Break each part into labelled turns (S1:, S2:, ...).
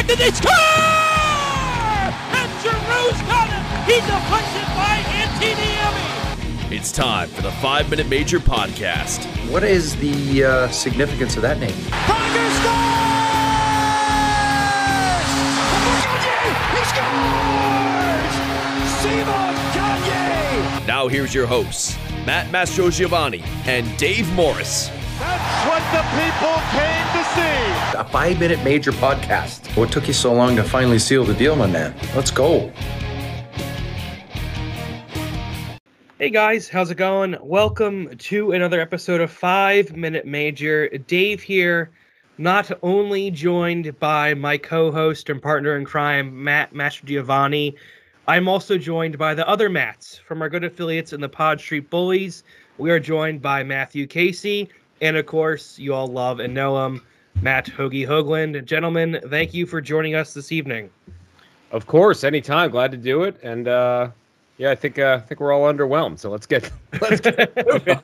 S1: deflected, they score! And Giroux's got it! He deflects it by Antiniemi!
S2: It's time for the 5-Minute Major podcast.
S3: What is the significance of that name?
S1: Pronger scores! He scores! Simon Gagne!
S2: Now here's your hosts, Matt Mastrogiovanni and Dave Morris.
S4: That's what the people came to see.
S3: A 5-Minute Major podcast. What took you so long to finally seal the deal, my man? Let's go.
S5: Hey guys, how's it going? Welcome to another episode of 5-Minute Major. Dave here, not only joined by my co-host and partner in crime, Matt Mastrogiovanni, I'm also joined by the other Matts from our good affiliates in the Pod Street Bullies. We are joined by Matthew Casey, and of course, you all love and know him, Matt Hoagie Hoagland. Gentlemen, thank you for joining us this evening.
S6: Of course, anytime. Glad to do it. And yeah, I think we're all underwhelmed. So let's get moving.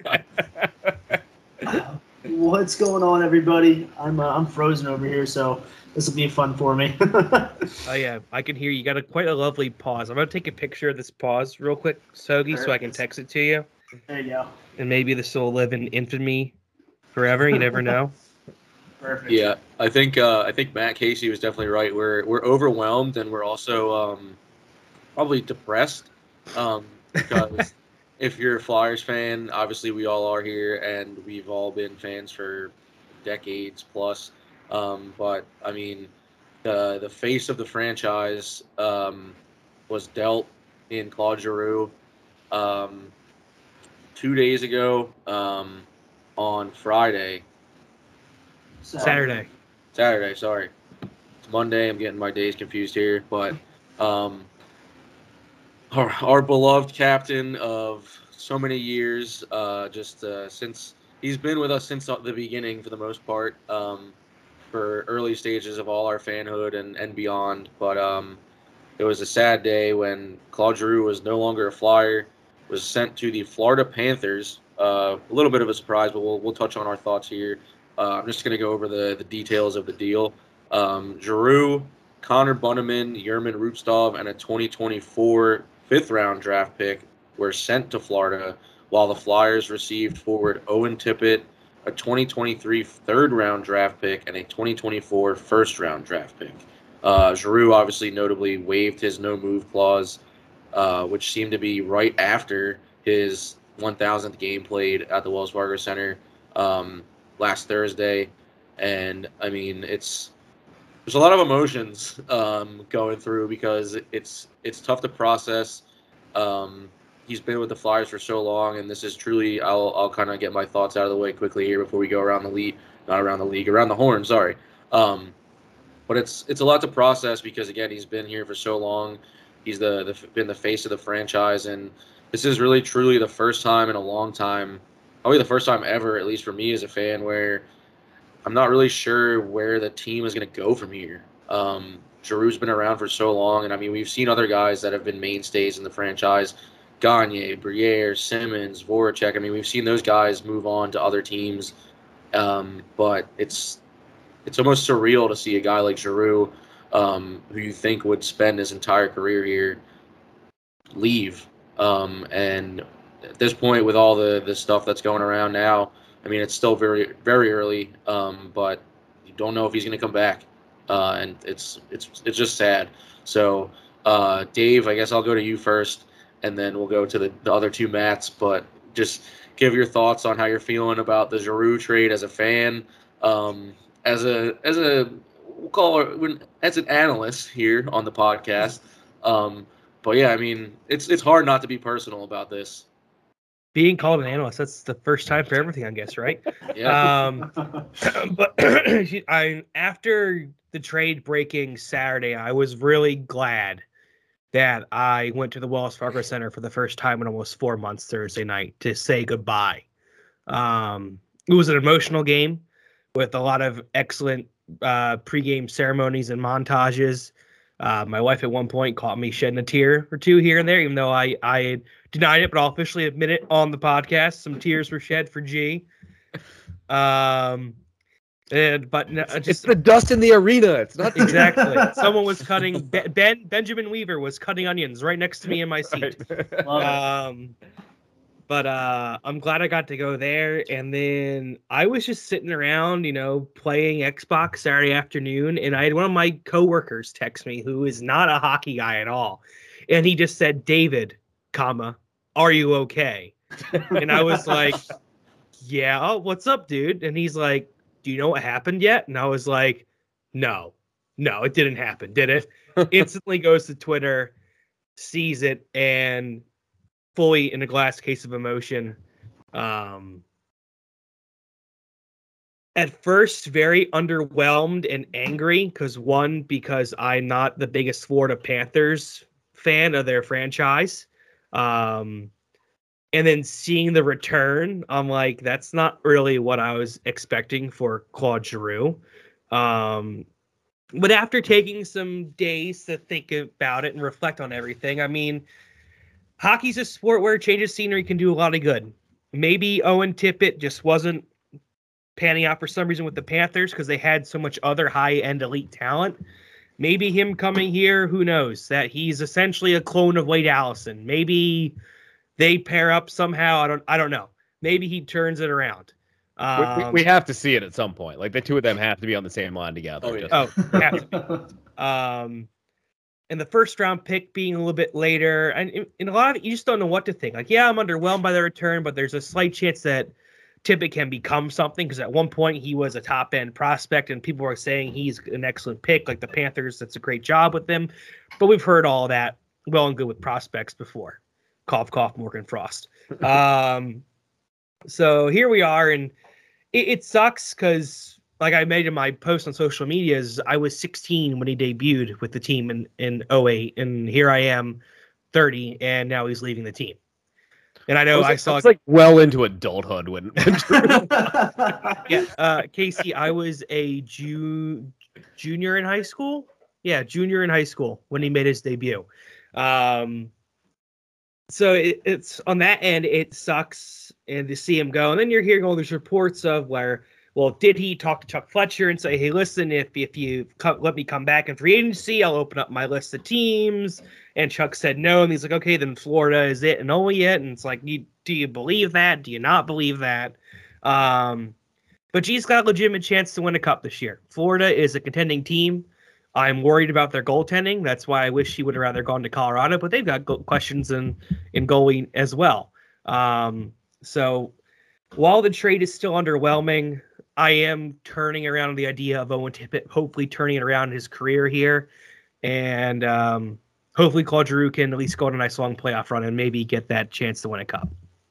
S7: What's going on, everybody? I'm frozen over here, so this will be fun for me.
S5: Oh yeah, I can hear you. Got quite a lovely pause. I'm gonna take a picture of this pause real quick, Sogi, so I can text it to you.
S7: There you go.
S5: And maybe this will live in infamy forever. You never know.
S7: Perfect.
S8: Yeah, I think Matt Casey was definitely right. We're overwhelmed, and we're also probably depressed because if you're a Flyers fan, obviously we all are here, and we've all been fans for decades plus. But I mean, the face of the franchise was dealt in Claude Giroux 2 days ago on Friday.
S5: Saturday,
S8: sorry. It's Monday. I'm getting my days confused here. But our beloved captain of so many years, since he's been with us since the beginning for the most part, for early stages of all our fanhood and beyond. But it was a sad day when Claude Giroux was no longer a Flyer, was sent to the Florida Panthers. A little bit of a surprise, but we'll touch on our thoughts here. I'm just going to go over the details of the deal. Giroux, Connor Bunnaman, Yerman Rupstov, and a 2024 fifth-round draft pick were sent to Florida, while the Flyers received forward Owen Tippett, a 2023 third-round draft pick, and a 2024 first-round draft pick. Giroux obviously notably waived his no-move clause, which seemed to be right after his 1,000th game played at the Wells Fargo Center last Thursday. And, I mean, there's a lot of emotions going through because it's tough to process. He's been with the Flyers for so long, and this is truly, I'll kind of get my thoughts out of the way quickly here before we go around the horn, sorry. But it's a lot to process because, again, he's been here for so long. He's been the face of the franchise, and this is really truly the first time in a long time, probably the first time ever, at least for me as a fan, where I'm not really sure where the team is going to go from here. Giroux's been around for so long, and I mean, we've seen other guys that have been mainstays in the franchise. Gagne, Briere, Simmons, Voracek. I mean, we've seen those guys move on to other teams, but it's almost surreal to see a guy like Giroux, who you think would spend his entire career here, leave. And at this point, with all the stuff that's going around now, I mean, it's still very, very early, but you don't know if he's going to come back, and it's just sad. So, Dave, I guess I'll go to you first, and then we'll go to the other two Matts. But just give your thoughts on how you're feeling about the Giroux trade as a fan, as an analyst here on the podcast. But yeah, I mean, it's hard not to be personal about this.
S5: being called an analyst, that's the first time for everything, I guess, right?
S8: Yeah.
S5: But after the trade breaking Saturday, I was really glad that I went to the Wells Fargo Center for the first time in almost 4 months Thursday night to say goodbye. It was an emotional game with a lot of excellent pregame ceremonies and montages. My wife at one point caught me shedding a tear or two here and there, even though I denied it, but I'll officially admit it on the podcast. Some tears were shed for G. So But no,
S6: It's the dust in the arena. It's not
S5: exactly. Someone was cutting. Benjamin Weaver was cutting onions right next to me in my seat. But I'm glad I got to go there. And then I was just sitting around, playing Xbox Saturday afternoon. And I had one of my coworkers text me who is not a hockey guy at all. And he just said, David, are you okay? And I was like, yeah, what's up, dude? And he's like, do you know what happened yet? And I was like, no, it didn't happen, did it? Instantly goes to Twitter, sees it, and fully in a glass case of emotion. At first, very underwhelmed and angry because I'm not the biggest Florida Panthers fan of their franchise. And then seeing the return, I'm like, that's not really what I was expecting for Claude Giroux. But after taking some days to think about it and reflect on everything, I mean, hockey's a sport where a change of scenery can do a lot of good. Maybe Owen Tippett just wasn't panning out for some reason with the Panthers because they had so much other high-end elite talent. Maybe him coming here, who knows, that he's essentially a clone of Wade Allison. Maybe they pair up somehow. I don't know. Maybe he turns it around.
S6: We have to see it at some point. Like the two of them have to be on the same line together.
S5: Have to be. And the first round pick being a little bit later, and in a lot of it, you just don't know what to think. Like, yeah, I'm underwhelmed by the return, but there's a slight chance that Tippett can become something because at one point he was a top end prospect, and people were saying he's an excellent pick. Like the Panthers, that's a great job with them. But we've heard all that well and good with prospects before. Cough, cough, Morgan Frost. So here we are, and it sucks because, like I made in my post on social media, is I was 16 when he debuted with the team in 2008, and here I am, 30, and now he's leaving the team. And I know I saw
S6: it's like well into adulthood when
S5: Casey, I was a junior in high school. Yeah, junior in high school when he made his debut. So it's on that end, it sucks and to see him go. And then you're hearing all these reports of where, well, did he talk to Chuck Fletcher and say, hey, listen, if you let me come back in free agency, I'll open up my list of teams. And Chuck said no. And he's like, okay, then Florida is it and only it. And it's like, do you believe that? Do you not believe that? But G's got a legitimate chance to win a cup this year. Florida is a contending team. I'm worried about their goaltending. That's why I wish he would have rather gone to Colorado, but they've got questions in goalie as well. So while the trade is still underwhelming, I am turning around the idea of Owen Tippett, hopefully turning it around his career here. And hopefully Claude Giroux can at least go on a nice long playoff run and maybe get that chance to win a cup.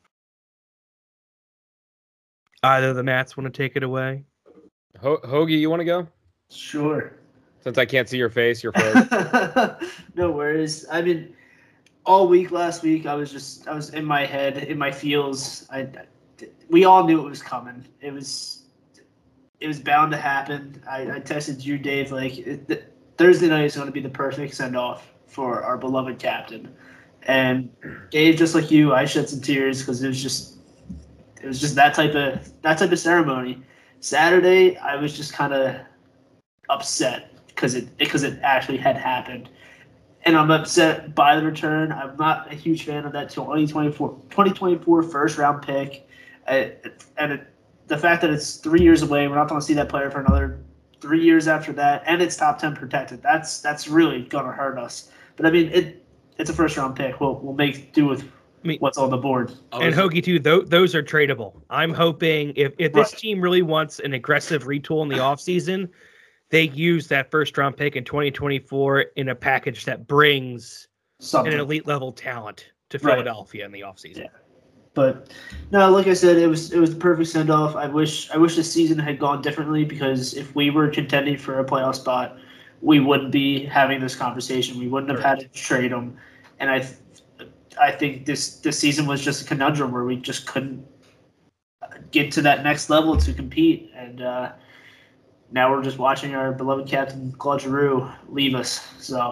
S5: Either of the Mats want to take it away?
S6: Hoagie, you want to go?
S7: Sure.
S6: Since I can't see your face, you're first.
S7: No worries. I mean, all week last week, I was in my head, in my feels. We all knew it was coming. It was bound to happen. I texted you, Dave, Thursday night is going to be the perfect send-off for our beloved captain. And Dave, just like you, I shed some tears because it was just that type of ceremony. Saturday, I was just kind of upset because it actually had happened. And I'm upset by the return. I'm not a huge fan of that 2024 first-round pick. The fact that it's 3 years away, we're not going to see that player for another 3 years after that, and it's top 10 protected. That's really going to hurt us. But, I mean, it's a first-round pick. We'll make do with what's on the board.
S5: And Hoagie, too, those are tradable. I'm hoping if this team really wants an aggressive retool in the offseason, they use that first-round pick in 2024 in a package that brings an elite-level talent to Philadelphia in the offseason.
S7: Yeah. But, no, like I said, it was the perfect send-off. I wish the season had gone differently because if we were contending for a playoff spot, we wouldn't be having this conversation. We wouldn't have had to trade him. And I think this season was just a conundrum where we just couldn't get to that next level to compete. And now we're just watching our beloved captain Claude Giroux leave us. So,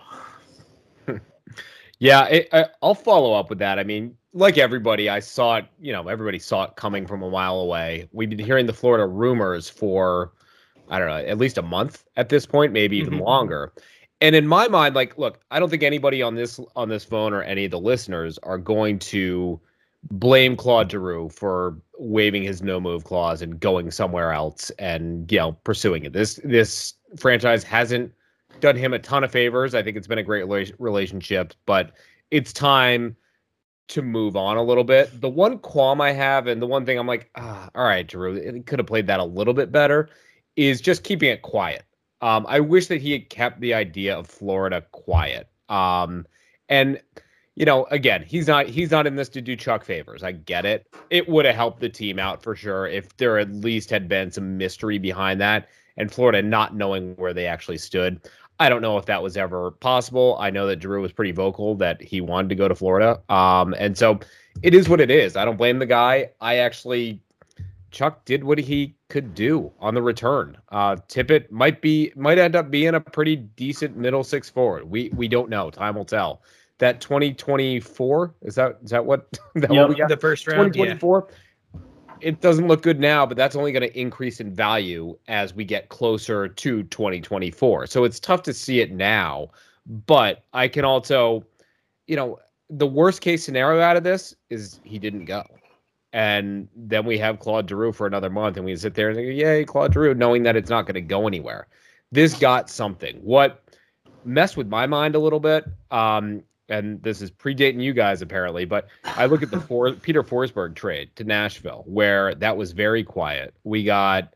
S6: yeah, I'll follow up with that. I mean, like everybody, I saw it. Everybody saw it coming from a mile away. We've been hearing the Florida rumors for I don't know, at least a month at this point, maybe even
S5: Mhm.
S6: longer. And in my mind, like, look, I don't think anybody on this phone or any of the listeners are going to blame Claude Giroux for waiving his no move clause and going somewhere else and, you know, pursuing it. This franchise hasn't done him a ton of favors. I think it's been a great relationship, but it's time to move on a little bit. The one qualm I have, and the one thing I'm like, all right, Giroux, it could have played that a little bit better, is just keeping it quiet. I wish that he had kept the idea of Florida quiet. And you know, again, he's not in this to do Chuck favors. I get it. It would have helped the team out for sure if there at least had been some mystery behind that and Florida not knowing where they actually stood. I don't know if that was ever possible. I know that Giroux was pretty vocal that he wanted to go to Florida. And so it is what it is. I don't blame the guy. Chuck did what he could do on the return. Tippett might end up being a pretty decent middle six forward. We don't know. Time will tell. That 2024 is that what what we got?
S5: The first round,
S6: 2024. It doesn't look good now, but that's only going to increase in value as we get closer to 2024. So it's tough to see it now, but I can also, you know, the worst case scenario out of this is he didn't go. And then we have Claude Giroux for another month and we sit there and think, yay, Claude Giroux, knowing that it's not going to go anywhere. This got something. What messed with my mind a little bit, and this is predating you guys apparently, but I look at the Peter Forsberg trade to Nashville, where that was very quiet. We got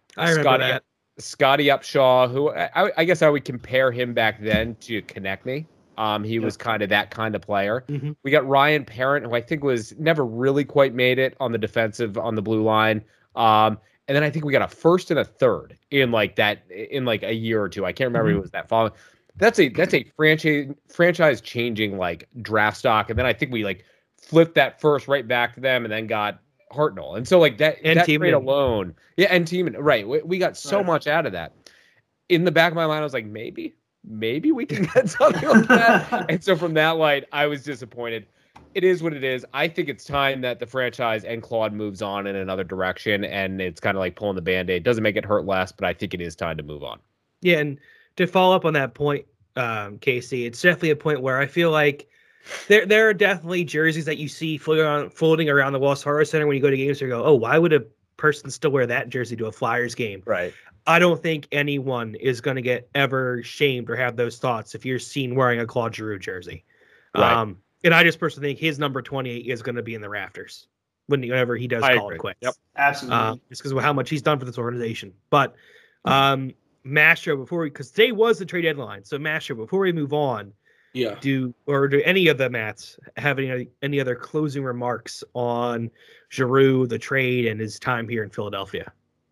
S6: Scotty Upshaw, who I guess I would compare him back then to Konechny. He was kind of that kind of player.
S5: Mm-hmm.
S6: We got Ryan Parent, who I think was never really quite made it on the defensive on the blue line. And then I think we got a first and a third in like a year or two. I can't remember if it was that following. That's a franchise changing like draft stock, and then I think we like flipped that first right back to them, and then got Hartnell, and so like that trade alone, and Tiemann, right? We got so much out of that. In the back of my mind, I was like, maybe we can get something like that. And so from that light, I was disappointed. It is what it is. I think it's time that the franchise and Claude moves on in another direction, and it's kind of like pulling the Band-Aid. Doesn't make it hurt less, but I think it is time to move on.
S5: Yeah, and to follow up on that point, Casey, it's definitely a point where I feel like there are definitely jerseys that you see floating around the Wells Fargo Center when you go to games. You go, oh, why would a person still wear that jersey to a Flyers game?
S6: Right.
S5: I don't think anyone is going to get ever shamed or have those thoughts if you're seen wearing a Claude Giroux jersey.
S6: Right.
S5: And I just personally think his number 28 is going to be in the rafters whenever he does call it quits.
S7: Yep. Absolutely.
S5: Just because of how much he's done for this organization. But Mastro, because today was the trade deadline. So Mastro, before we move on, do any of the Mats have any other closing remarks on Giroux, the trade, and his time here in Philadelphia?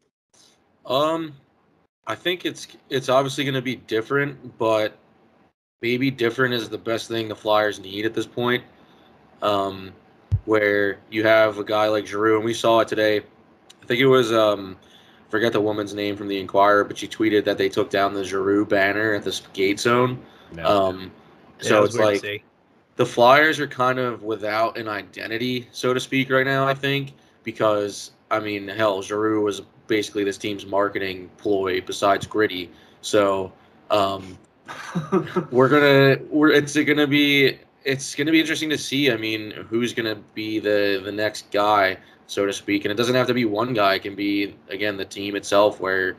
S8: I think it's obviously going to be different, but maybe different is the best thing the Flyers need at this point. Where you have a guy like Giroux, and we saw it today. I think it was forget the woman's name from the Inquirer, but she tweeted that they took down the Giroux banner at the skate zone. So it's like the Flyers are kind of without an identity, so to speak, right now, I think, because, I mean, hell, Giroux was basically this team's marketing ploy besides Gritty. So it's gonna be interesting to see. I mean, who's gonna be the next guy, so to speak, and it doesn't have to be one guy. It can be, again, the team itself, where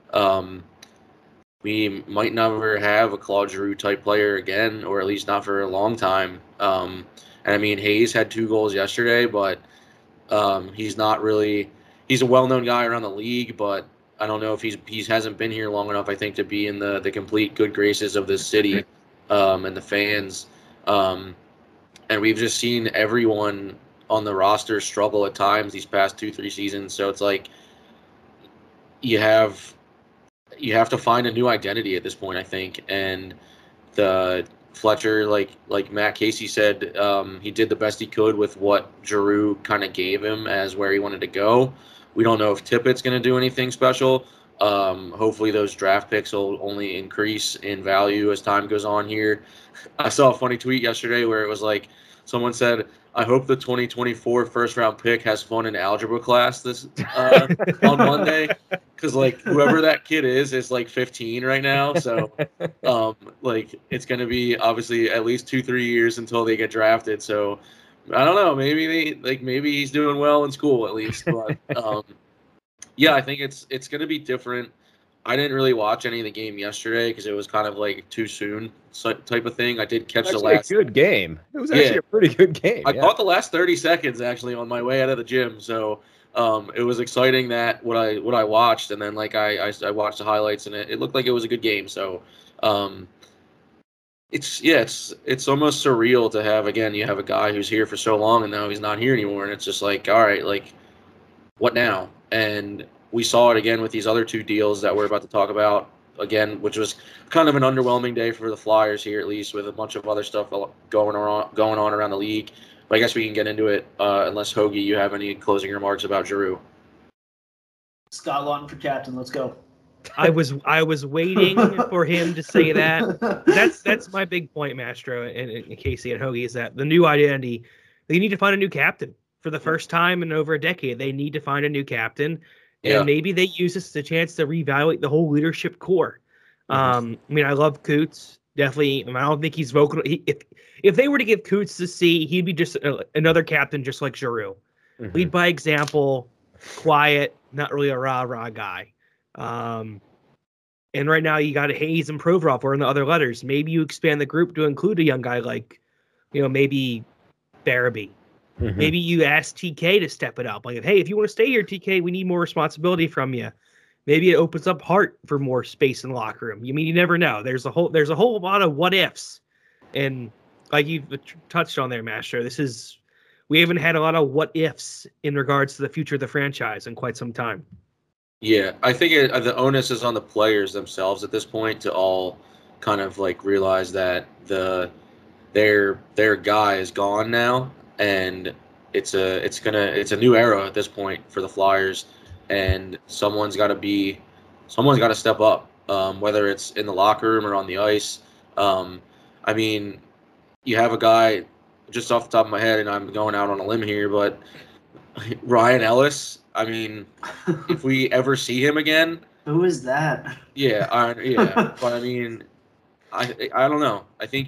S8: we might never have a Claude Giroux type player again, or at least not for a long time. And I mean, Hayes had 2 goals yesterday, but he's not really. He's a well-known guy around the league, but I don't know if he hasn't been here long enough, I think, to be in the complete good graces of this city and the fans. And we've just seen everyone on the roster struggle at times these past 2-3 seasons. So it's like you have to find a new identity at this point, I think. And the Fletcher, like Matt Casey said, he did the best he could with what Giroux kind of gave him as where he wanted to go. We don't know if Tippett's going to do anything special. Hopefully those draft picks will only increase in value as time goes on here. I saw a funny tweet yesterday where it was like someone said, I hope the 2024 first round pick has fun in algebra class this on Monday, because like whoever that kid is like 15 right now. So like it's going to be obviously at least 2-3 years until they get drafted. So I don't know, maybe he's doing well in school at least. But yeah, I think it's going to be different. I didn't really watch any of the game yesterday because it was kind of like too soon type of thing. I did catch the last.
S6: A good game. It was actually a pretty good game.
S8: I caught the last 30 seconds actually on my way out of the gym. So it was exciting that what I watched, and then like I watched the highlights, and it looked like it was a good game. So it's almost surreal to have, again, you have a guy who's here for so long and now he's not here anymore, and it's just like, all right, like what now? And we saw it again with these other two deals that we're about to talk about again, which was kind of an underwhelming day for the Flyers here, at least, with a bunch of other stuff going on around the league. But I guess we can get into it, unless, Hoagie, you have any closing remarks about Giroux.
S7: Scott Laughton for captain. Let's go.
S5: I was waiting for him to say that. That's my big point, Mastro and Casey and Hoagie, is that the new identity, they need to find a new captain. For the first time in over a decade, they need to find a new captain. And maybe they use this as a chance to reevaluate the whole leadership core. I mean, I love Coots. Definitely. I don't think he's vocal. If they were to give Coots the C, he'd be just another captain just like Giroux. Lead by example, quiet, not really a rah-rah guy. And right now you got Hayes and Provorov or in the other letters. Maybe you expand the group to include a young guy like, maybe Barabee. Maybe you ask TK to step it up. Like, hey, if you want to stay here, TK, we need more responsibility from you. Maybe it opens up Hart for more space in the locker room. You never know. There's a whole lot of what ifs, and like you've touched on there, Mastro. We haven't had a lot of what ifs in regards to the future of the franchise in quite some time.
S8: Yeah, I think the onus is on the players themselves at this point to all kind of like realize that their guy is gone now. And it's a new era at this point for the Flyers, and someone's got to step up, whether it's in the locker room or on the ice. I mean, you have a guy, just off the top of my head, and I'm going out on a limb here, but Ryan Ellis. I mean, if we ever see him again,
S7: who is that?
S8: Yeah, but I mean, I don't know. I think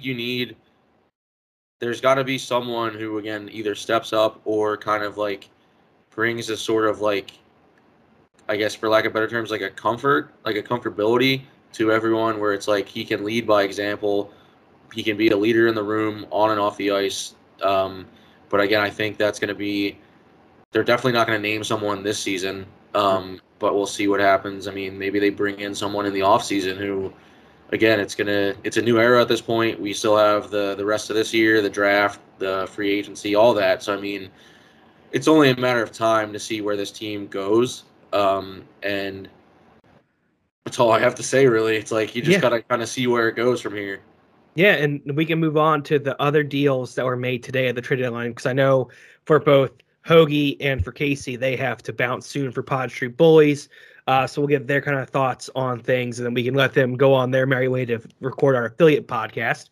S8: there's got to be someone who, again, either steps up or kind of like brings a sort of like, I guess for lack of better terms, like a comfortability to everyone, where it's like he can lead by example. He can be a leader in the room, on and off the ice. But again, I think that's going to be, they're definitely not going to name someone this season. But we'll see what happens. I mean, maybe they bring in someone in the offseason who, again, it's a new era at this point. We still have the rest of this year, the draft, the free agency, all that. So, I mean, it's only a matter of time to see where this team goes. And that's all I have to say, really. It's like you just got to kind of see where it goes from here.
S5: Yeah, and we can move on to the other deals that were made today at the trade deadline, because I know for both Hoagie and for Casey, they have to bounce soon for Pod Street Bullies. So we'll get their kind of thoughts on things, and then we can let them go on their merry way to record our affiliate podcast.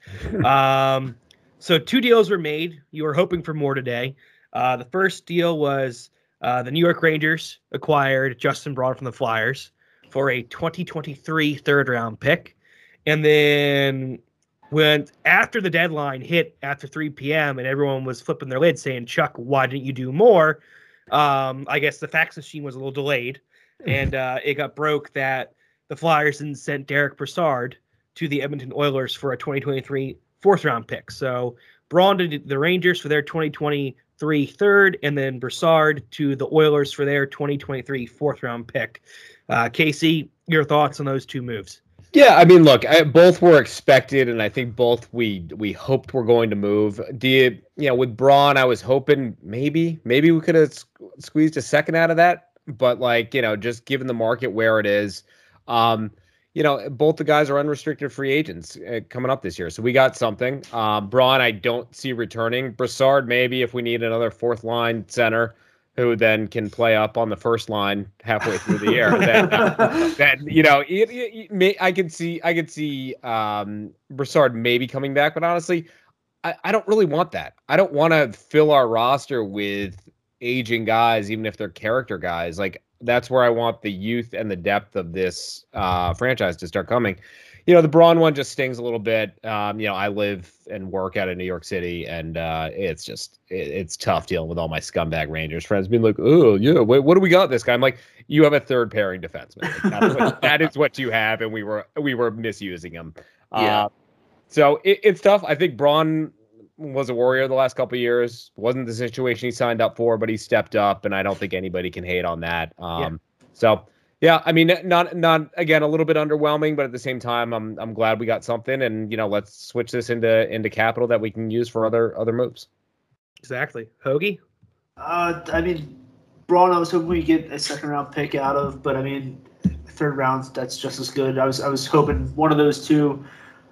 S5: So 2 deals were made. You were hoping for more today. The first deal was the New York Rangers acquired Justin Braun from the Flyers for a 2023 third-round pick. And then when after the deadline hit after 3 p.m. and everyone was flipping their lids saying, Chuck, why didn't you do more? I guess the fax machine was a little delayed. And it got broke that the Flyers then sent Derek Brassard to the Edmonton Oilers for a 2023 fourth-round pick. So Braun to the Rangers for their 2023 third, and then Brassard to the Oilers for their 2023 fourth-round pick. Casey, your thoughts on those 2 moves?
S6: Yeah, I mean, look, both were expected, and I think both we hoped were going to move. With Braun, I was hoping maybe we could have squeezed a second out of that. But just given the market where it is, both the guys are unrestricted free agents coming up this year. So we got something. Braun, I don't see returning. Brassard, maybe if we need another fourth line center. who then can play up on the first line halfway through the year. That you know, I could see Brassard maybe coming back, but honestly, I don't really want that. I don't want to fill our roster with aging guys, even if they're character guys. Like, that's where I want the youth and the depth of this franchise to start coming. You know, the Braun one just stings a little bit. You know, I live and work out of New York City, and it's tough dealing with all my scumbag Rangers friends being like, oh, yeah, wait, what do we got this guy? I'm like, you have a third pairing defenseman. Like, that is what you have, and we were misusing him.
S8: Yeah.
S6: So it's tough. I think Braun was a Warrior the last couple of years. Wasn't the situation he signed up for, but he stepped up, and I don't think anybody can hate on that. So. Yeah, I mean, not again, a little bit underwhelming, but at the same time, I'm glad we got something, and you know, let's switch this into capital that we can use for other moves.
S5: Exactly, Hoagie.
S7: I mean, Braun, I was hoping we get a second round pick out of, but I mean, third round, that's just as good. I was hoping one of those two.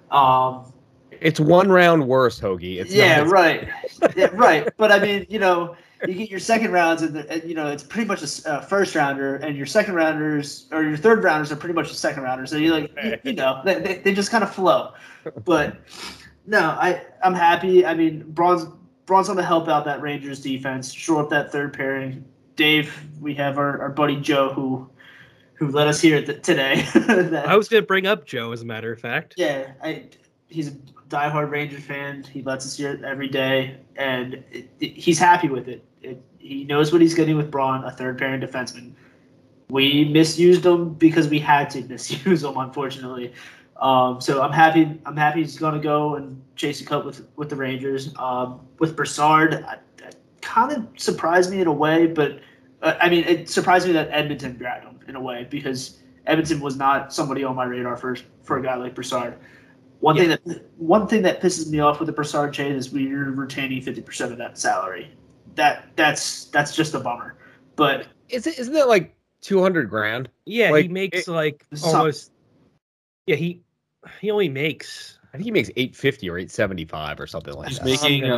S6: It's one round worse, Hoagie. It's
S7: right. Yeah, right. But I mean, you know, you get your second rounds, and you know, it's pretty much a first rounder, and your second rounders or your third rounders are pretty much a second rounder. So you like, you know, they just kind of flow. But no, I'm happy. I mean, Braun's going to help out that Rangers defense, shore up that third pairing. Dave, we have our buddy Joe who led us here today.
S5: I was going to bring up Joe, as a matter of fact.
S7: Yeah, he's a diehard Rangers fan. He lets us hear it every day, and he's happy with it. He knows what he's getting with Braun, a third pairing defenseman. We misused him because we had to misuse him, unfortunately. So I'm happy. He's going to go and chase a cup with the Rangers. With Brassard, that kind of surprised me in a way, but I mean, it surprised me that Edmonton grabbed him in a way, because Edmonton was not somebody on my radar for a guy like Brassard. One thing that pisses me off with the Brassard trade is we're retaining 50% of that salary. That's just a bummer. But
S6: isn't that like $200,000?
S5: Yeah, he makes almost. Yeah, he only makes.
S6: I think he makes $850 or $875 or something like that.
S8: He's making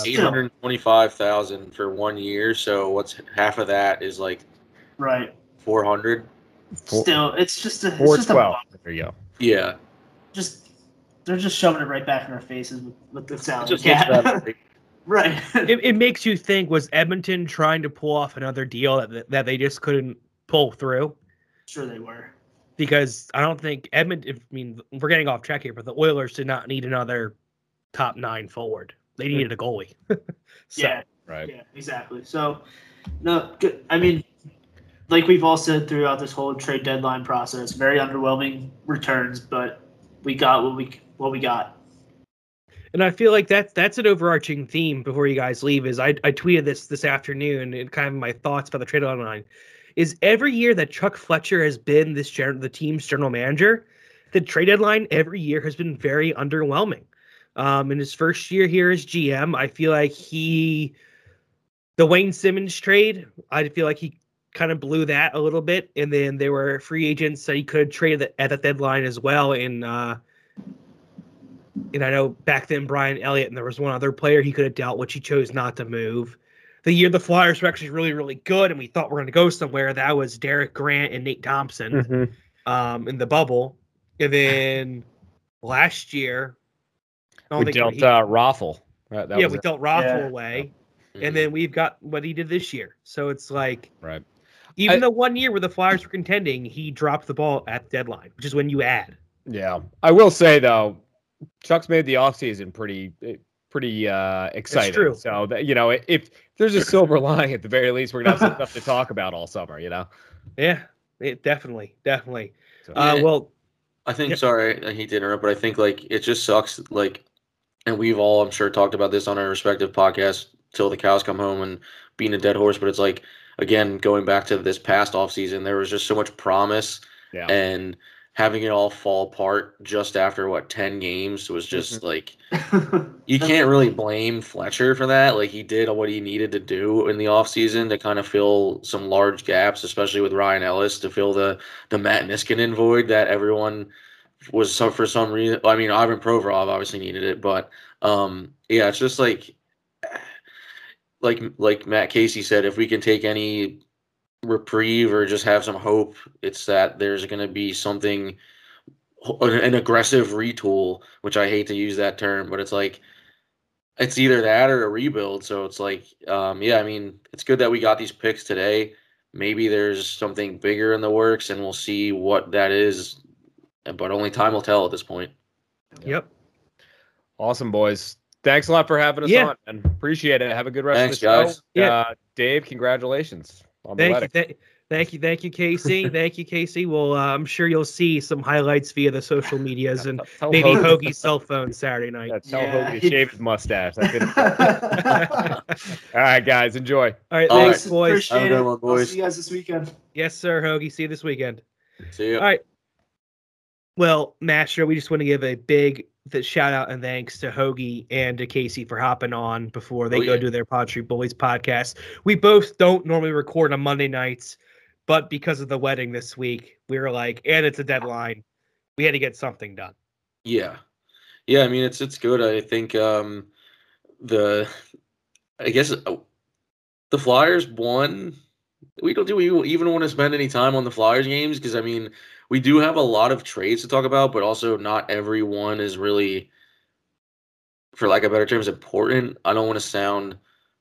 S8: $825,000 for 1 year. So what's half of that is like
S7: right
S8: $400.
S7: Still, it's just a
S6: $412. There you go.
S8: Yeah.
S7: They're just shoving it right back in our faces with the salary. Right.
S5: It makes you think, was Edmonton trying to pull off another deal that they just couldn't pull through?
S7: Sure they were.
S5: Because I don't think Edmonton, I mean, we're getting off track here, but the Oilers did not need another top 9 forward. They needed a goalie.
S7: Yeah.
S6: Right.
S7: Yeah, exactly. So, no, good. I mean, like we've all said throughout this whole trade deadline process, very underwhelming returns, but we got what we got.
S5: And I feel like that's an overarching theme before you guys leave. Is I tweeted this afternoon, and kind of my thoughts about the trade deadline is every year that Chuck Fletcher has been the team's general manager, the trade deadline every year has been very underwhelming. In his first year here as GM, I feel like the Wayne Simmons trade, I feel like he kind of blew that a little bit, and then there were free agents that he could have traded at that deadline as well. And I know back then Brian Elliott, and there was one other player he could have dealt, which he chose not to move. The year the Flyers were actually really, really good, and we thought we were going to go somewhere, that was Derek Grant and Nate Thompson in the bubble. And then last year,
S6: we dealt Raffle.
S5: We dealt Raffle away. And then we've got what he did this year. So it's like,
S6: right.
S5: Even the 1 year where the Flyers were contending, he dropped the ball at the deadline, which is when you add.
S6: Yeah. I will say, though, Chuck's made the offseason pretty exciting.
S5: It's true.
S6: So, that, you know, if there's a silver lining, at the very least, we're going to have some stuff to talk about all summer, you know?
S5: Yeah, definitely.
S6: So,
S8: I think, sorry, I hate to interrupt, but I think, like, it just sucks, like, and we've all, I'm sure, talked about this on our respective podcasts till the cows come home and being a dead horse, but it's like, again, going back to this past offseason, there was just so much promise, and having it all fall apart just after 10 games was just like, you can't really blame Fletcher for that. Like, he did what he needed to do in the offseason to kind of fill some large gaps, especially with Ryan Ellis, to fill the Matt Niskanen void that everyone was for some reason. I mean, Ivan Provorov obviously needed it, but yeah, it's just like, like Matt Casey said, if we can take any reprieve or just have some hope, it's that there's going to be something, an aggressive retool, which I hate to use that term, but it's like it's either that or a rebuild. So it's like, yeah, I mean, it's good that we got these picks today. Maybe there's something bigger in the works, and we'll see what that is. But only time will tell at this point.
S5: Yep.
S6: Awesome, boys. Thanks a lot for having us on, and appreciate it. Have a good rest
S8: Thanks,
S6: of the show.
S8: guys.
S5: Yeah.
S6: Dave, congratulations on the
S5: Thank
S6: wedding.
S5: you. Thank you, Casey. Thank you, Casey. Well, I'm sure you'll see some highlights via the social medias and
S6: Tell
S5: maybe
S6: Hoagie-
S5: Hoagie's cell phone Saturday night.
S6: Yeah, tell
S7: Yeah.
S6: Hoagie to shave his mustache. All right, guys, enjoy.
S5: All right,
S8: All
S5: thanks,
S8: right.
S5: boys.
S7: Appreciate
S8: Have a good
S7: it.
S8: one,
S7: I'll
S8: boys.
S7: see you guys this weekend.
S5: Yes, sir, Hoagie. See you this weekend.
S8: See ya.
S5: All right. Well, Master, we just want to give a big shout out and thanks to Hoagie and to Casey for hopping on before they
S8: Oh,
S5: go
S8: yeah.
S5: do their Pod Street Bullies podcast. We both don't normally record on Monday nights, but because of the wedding this week, we were like, and it's a deadline, we had to get something done.
S8: Yeah. I mean, it's good. I think the Flyers won. We even want to spend any time on the Flyers games because I mean we do have a lot of trades to talk about, but also not everyone is really, for lack of better terms, important. I don't want to sound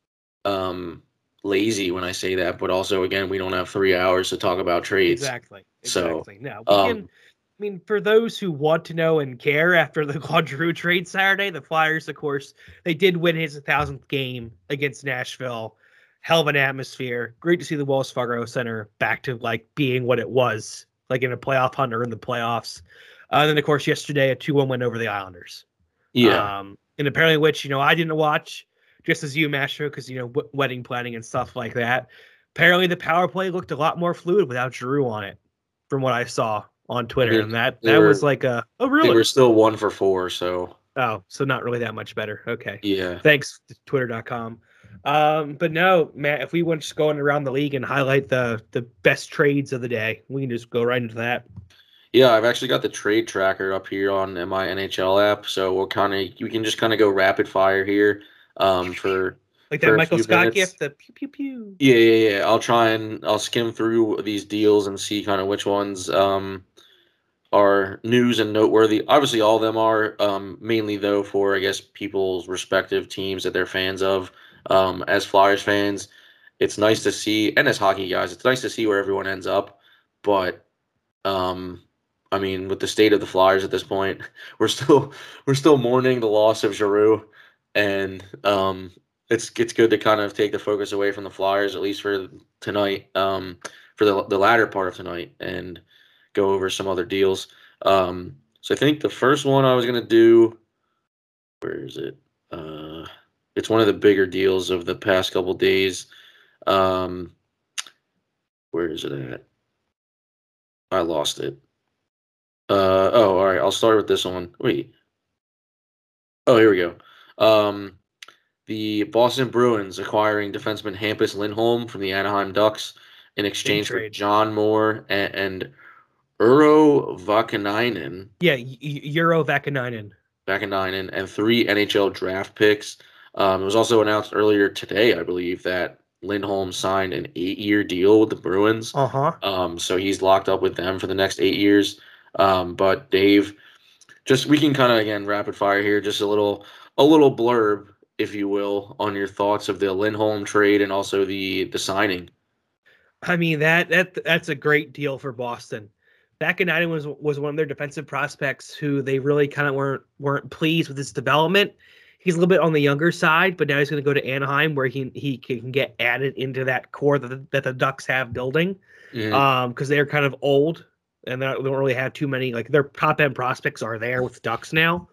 S8: lazy when I say that, but also again we don't have 3 hours to talk about trades.
S5: Exactly.
S8: So,
S5: No, we can. I mean, for those who want to know and care after the Claude Giroux trade Saturday, the Flyers, of course, they did win his 1,000th game against Nashville. Hell of an atmosphere. Great to see the Wells Fargo Center back to like being what it was, like in a playoff hunt or in the playoffs. And then, of course, yesterday a 2-1 win over the Islanders.
S8: Yeah.
S5: And apparently, which I didn't watch, just as you, Master, because wedding planning and stuff like that. Apparently, the power play looked a lot more fluid without Giroux on it, from what I saw on Twitter, and that was like really?
S8: They were still 1 for 4, so.
S5: Oh, so not really that much better. Okay.
S8: Yeah.
S5: Thanks to Twitter.com. But no, Matt, if we want to just going around the league and highlight the best trades of the day, we can just go right into that.
S8: Yeah, I've actually got the trade tracker up here on my NHL app, so we can just kind of go rapid fire here for
S5: like
S8: for
S5: that
S8: a
S5: Michael
S8: few
S5: Scott
S8: minutes.
S5: gift, the pew pew pew.
S8: Yeah. I'll skim through these deals and see kind of which ones are news and noteworthy. Obviously, all of them are mainly though for I guess people's respective teams that they're fans of. As Flyers fans, it's nice to see, and as hockey guys, it's nice to see where everyone ends up. But I mean, with the state of the Flyers at this point, we're still mourning the loss of Giroux, and it's good to kind of take the focus away from the Flyers at least for tonight, for the latter part of tonight, and go over some other deals. So I think the first one I was gonna do, where is it? It's one of the bigger deals of the past couple days. Where is it at? I lost it. All right. I'll start with this one. Wait. Oh, here we go. The Boston Bruins acquiring defenseman Hampus Lindholm from the Anaheim Ducks in exchange for
S5: trade.
S8: John Moore and Urho Vakanainen.
S5: Yeah, Euro Vakanainen.
S8: And 3 NHL draft picks. It was also announced earlier today, I believe, that Lindholm signed an 8-year deal with the Bruins. So he's locked up with them for the next 8 years. But Dave, we can kind of again rapid fire here, just a little blurb, if you will, on your thoughts of the Lindholm trade and also the signing.
S5: I mean that's a great deal for Boston. Vakanainen was one of their defensive prospects who they really kind of weren't pleased with his development. He's a little bit on the younger side, but now he's going to go to Anaheim where he can get added into that core that the Ducks have building, because they're kind of old and they don't really have too many, like their top end prospects are there with the Ducks now.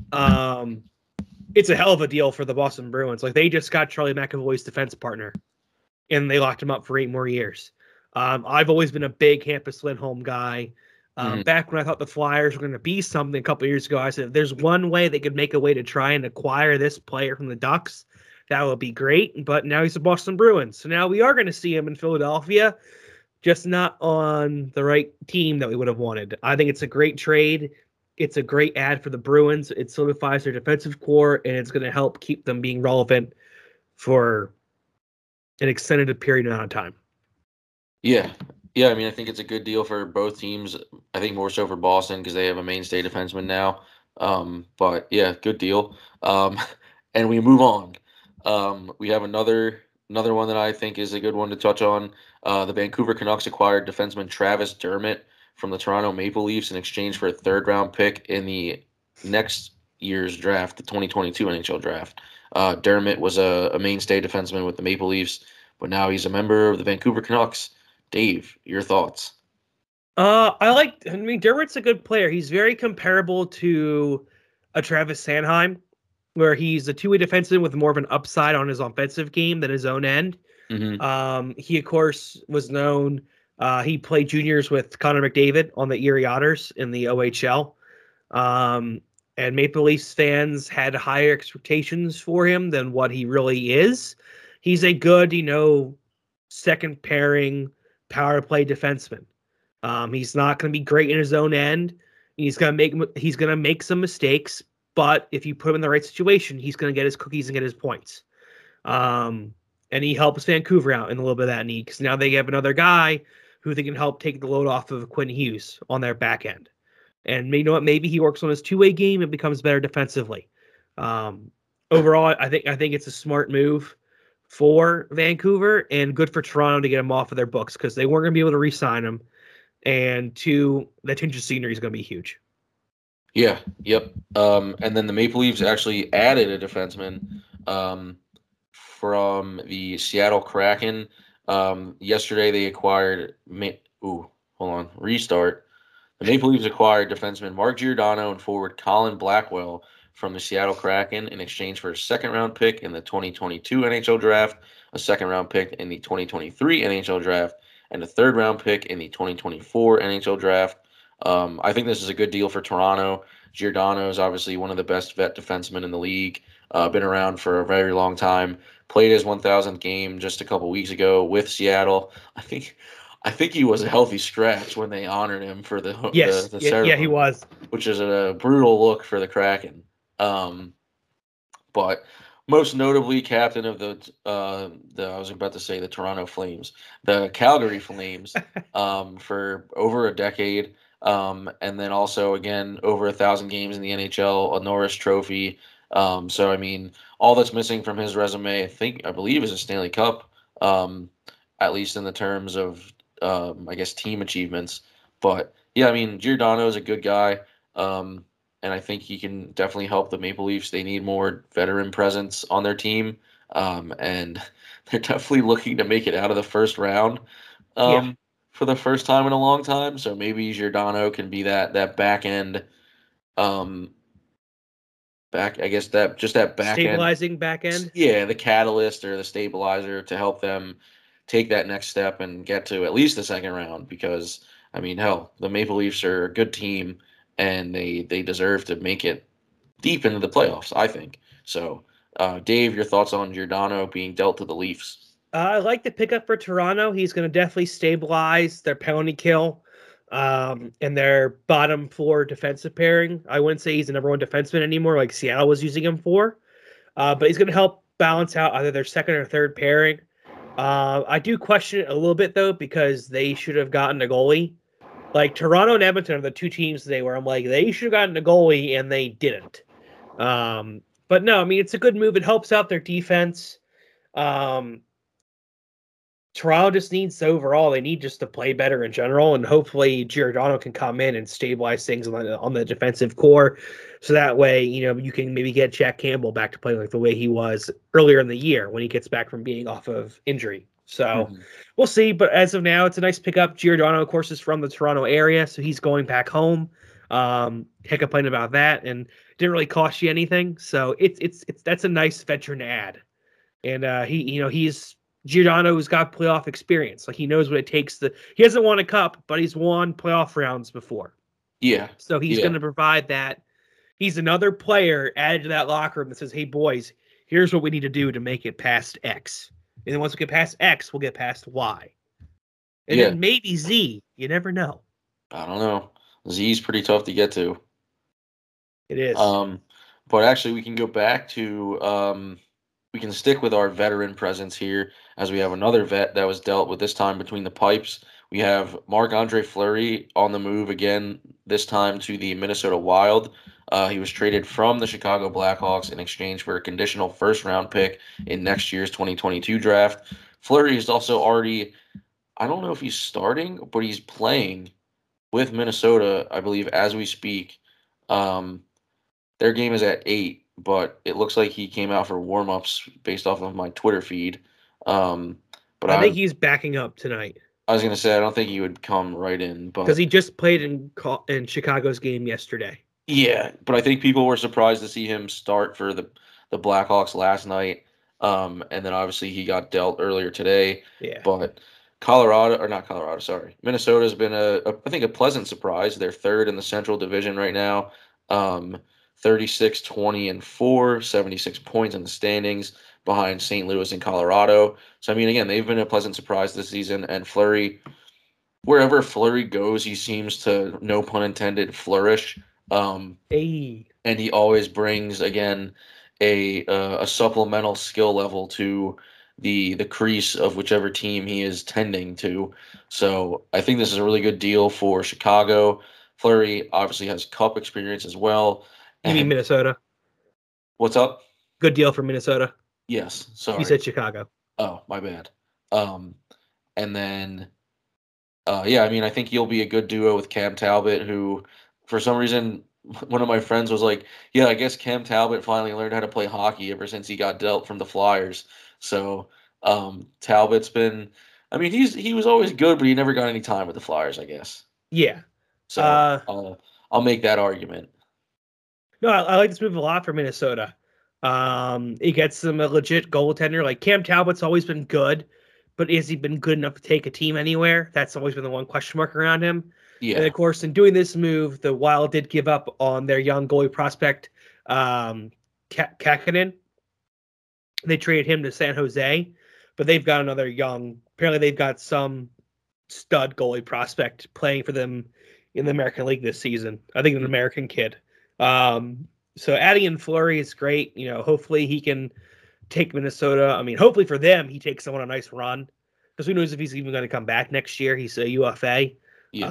S5: It's a hell of a deal for the Boston Bruins. Like they just got Charlie McAvoy's defense partner, and they locked him up for 8 more years. I've always been a big Hampus Lindholm guy. Back when I thought the Flyers were going to be something a couple of years ago, I said, if there's one way they could make a way to try and acquire this player from the Ducks, that would be great. But now he's a Boston Bruins. So now we are going to see him in Philadelphia, just not on the right team that we would have wanted. I think it's a great trade. It's a great ad for the Bruins. It solidifies their defensive core, and it's going to help keep them being relevant for an extended period amount of time.
S8: Yeah. Yeah, I mean, I think it's a good deal for both teams. I think more so for Boston because they have a mainstay defenseman now. But yeah, good deal. And we move on. We have another one that I think is a good one to touch on. The Vancouver Canucks acquired defenseman Travis Dermott from the Toronto Maple Leafs in exchange for a third-round pick in the next year's draft, the 2022 NHL draft. Dermott was a mainstay defenseman with the Maple Leafs, but now he's a member of the Vancouver Canucks. Dave, your thoughts?
S5: I mean, Dermott's a good player. He's very comparable to a Travis Sanheim, where he's a two-way defenseman with more of an upside on his offensive game than his own end.
S8: Mm-hmm.
S5: He, of course, was known. He played juniors with Connor McDavid on the Erie Otters in the OHL. And Maple Leafs fans had higher expectations for him than what he really is. He's a good, second pairing power play defenseman. He's not going to be great in his own end. He's going to make some mistakes, but if you put him in the right situation, he's going to get his cookies and get his points. And he helps Vancouver out in a little bit of that need because now they have another guy who they can help take the load off of Quinn Hughes on their back end. And you know what? Maybe he works on his two-way game and becomes better defensively. Overall, I think it's a smart move for Vancouver and good for Toronto to get him off of their books because they weren't going to be able to re-sign him. And two, the change of scenery is going to be huge.
S8: Yeah, yep. And then the Maple Leafs actually added a defenseman from the Seattle Kraken. Yesterday they acquired restart. The Maple Leafs acquired defenseman Mark Giordano and forward Colin Blackwell from the Seattle Kraken in exchange for a second-round pick in the 2022 NHL Draft, a second-round pick in the 2023 NHL Draft, and a third-round pick in the 2024 NHL Draft. I think this is a good deal for Toronto. Giordano is obviously one of the best vet defensemen in the league, been around for a very long time, played his 1,000th game just a couple weeks ago with Seattle. I think he was a healthy scratch when they honored him for the ceremony.
S5: Yeah, he was.
S8: Which is a brutal look for the Kraken. But most notably captain of the Toronto Flames, the Calgary Flames, for over a decade. And then also, again, over 1,000 games in the NHL, a Norris Trophy. So, I mean, all that's missing from his resume, I believe, is a Stanley Cup, at least in the terms of, team achievements. But, yeah, I mean, Giordano is a good guy, and I think he can definitely help the Maple Leafs. They need more veteran presence on their team, and they're definitely looking to make it out of the first round. For the first time in a long time, so maybe Giordano can be that back end, back end
S5: stabilizing back end.
S8: Yeah, the catalyst or the stabilizer to help them take that next step and get to at least the second round. Because I mean, hell, the Maple Leafs are a good team and they deserve to make it deep into the playoffs, I think. So, Dave, your thoughts on Giordano being dealt to the Leafs?
S5: I like the pickup for Toronto. He's going to definitely stabilize their penalty kill and their bottom four defensive pairing. I wouldn't say he's the number one defenseman anymore like Seattle was using him for, but he's going to help balance out either their second or third pairing. I do question it a little bit, though, because they should have gotten a goalie. Like, Toronto and Edmonton are the two teams today where I'm like, they should have gotten a goalie, and they didn't. But no, I mean, it's a good move. It helps out their defense. Toronto just needs overall, they need just to play better in general, and hopefully Giordano can come in and stabilize things on the defensive core, so that way, you can maybe get Jack Campbell back to play like the way he was earlier in the year when he gets back from being off of injury. So we'll see, but as of now, it's a nice pickup. Giordano, of course, is from the Toronto area, so he's going back home. Can't complain about that, and didn't really cost you anything, so it's that's a nice veteran add, and he's Giordano's got playoff experience. Like, he knows what it takes he hasn't won a cup, but he's won playoff rounds before.
S8: Yeah.
S5: So he's going to provide that. He's another player added to that locker room that says, hey, boys, here's what we need to do to make it past X. And then once we get past X, we'll get past Y. And then maybe Z. You never know.
S8: I don't know. Z's pretty tough to get to.
S5: It is.
S8: But actually, we can go back to
S9: we can stick with our veteran presence here as we have another vet that was dealt with this time between the pipes. We have Marc-Andre Fleury on the move again, this time to the Minnesota Wild. He was traded from the Chicago Blackhawks in exchange for a conditional first-round pick in next year's 2022 draft. Fleury is also already, I don't know if he's starting, but he's playing with Minnesota, I believe, as we speak. Their game is at 8, but it looks like he came out for warm-ups based off of my Twitter feed. But
S5: I think he's backing up tonight.
S9: I was going to say, I don't think he would come right in.
S5: Because he just played in Chicago's game yesterday.
S9: Yeah, but I think people were surprised to see him start for the Blackhawks last night. And then obviously he got dealt earlier today.
S5: Yeah.
S9: But Minnesota's been I think a pleasant surprise. They're third in the Central Division right now. 36-20-4, 76 points in the standings behind St. Louis and Colorado. So, I mean, again, they've been a pleasant surprise this season. And Fleury, wherever Fleury goes, he seems to, no pun intended, flourish. And he always brings, again, a supplemental skill level to the crease of whichever team he is tending to. So I think this is a really good deal for Chicago. Fleury obviously has Cup experience as well.
S5: You mean Minnesota?
S9: What's up?
S5: Good deal for Minnesota.
S9: Yes. Sorry.
S5: You said Chicago.
S9: Oh, my bad. And then, I mean, I think he'll be a good duo with Cam Talbot, who, for some reason, one of my friends was like, yeah, I guess Cam Talbot finally learned how to play hockey ever since he got dealt from the Flyers. So Talbot's been, I mean, he was always good, but he never got any time with the Flyers, I guess.
S5: Yeah.
S9: So I'll make that argument.
S5: No, I like this move a lot for Minnesota. It gets them a legit goaltender. Like Cam Talbot's always been good, but has he been good enough to take a team anywhere? That's always been the one question mark around him.
S9: Yeah.
S5: And of course, in doing this move, the Wild did give up on their young goalie prospect, Kakkonen. They traded him to San Jose, but they've got another apparently they've got some stud goalie prospect playing for them in the American League this season. I think an American kid. So adding in Fleury is great. You know, hopefully he can take Minnesota. I mean, hopefully for them, he takes them on a nice run. Because who knows if he's even going to come back next year. He's a UFA.
S9: Yeah.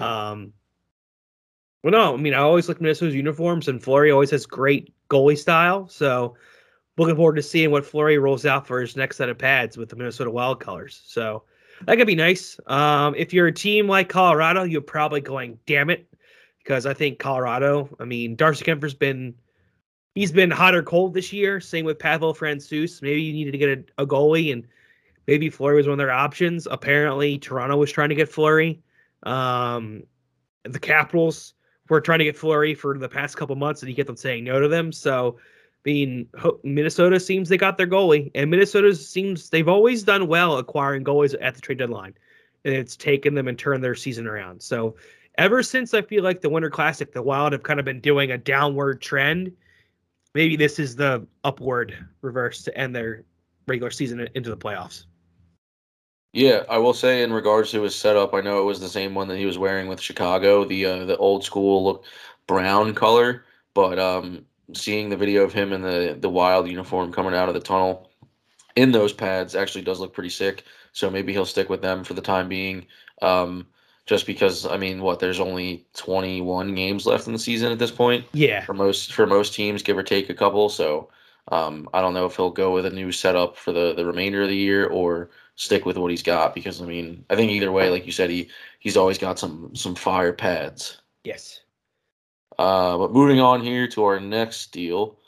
S5: Well, no, I mean, I always look at Minnesota's uniforms, and Fleury always has great goalie style. So looking forward to seeing what Fleury rolls out for his next set of pads with the Minnesota Wild colors. So that could be nice. If you're a team like Colorado, you're probably going, damn it. Because I think Colorado, I mean, Darcy Kemper's he's been hot or cold this year. Same with Pavel Francouz. Maybe you needed to get a goalie, and maybe Fleury was one of their options. Apparently, Toronto was trying to get Fleury. The Capitals were trying to get Fleury for the past couple months, and you get them saying no to them. So, I mean, Minnesota seems they got their goalie, and Minnesota seems they've always done well acquiring goalies at the trade deadline, and it's taken them and turned their season around. So, ever since I feel like the Winter Classic, the Wild have kind of been doing a downward trend. Maybe this is the upward reverse to end their regular season into the playoffs.
S9: Yeah, I will say in regards to his setup, I know it was the same one that he was wearing with Chicago, the old school look brown color. But seeing the video of him in the Wild uniform coming out of the tunnel in those pads actually does look pretty sick. So maybe he'll stick with them for the time being. Just because, I mean, there's only 21 games left in the season at this point.
S5: Yeah.
S9: For most teams, give or take a couple. So I don't know if he'll go with a new setup for the remainder of the year or stick with what he's got. Because, I mean, I think either way, like you said, he's always got some fire pads.
S5: Yes.
S9: But moving on here to our next deal.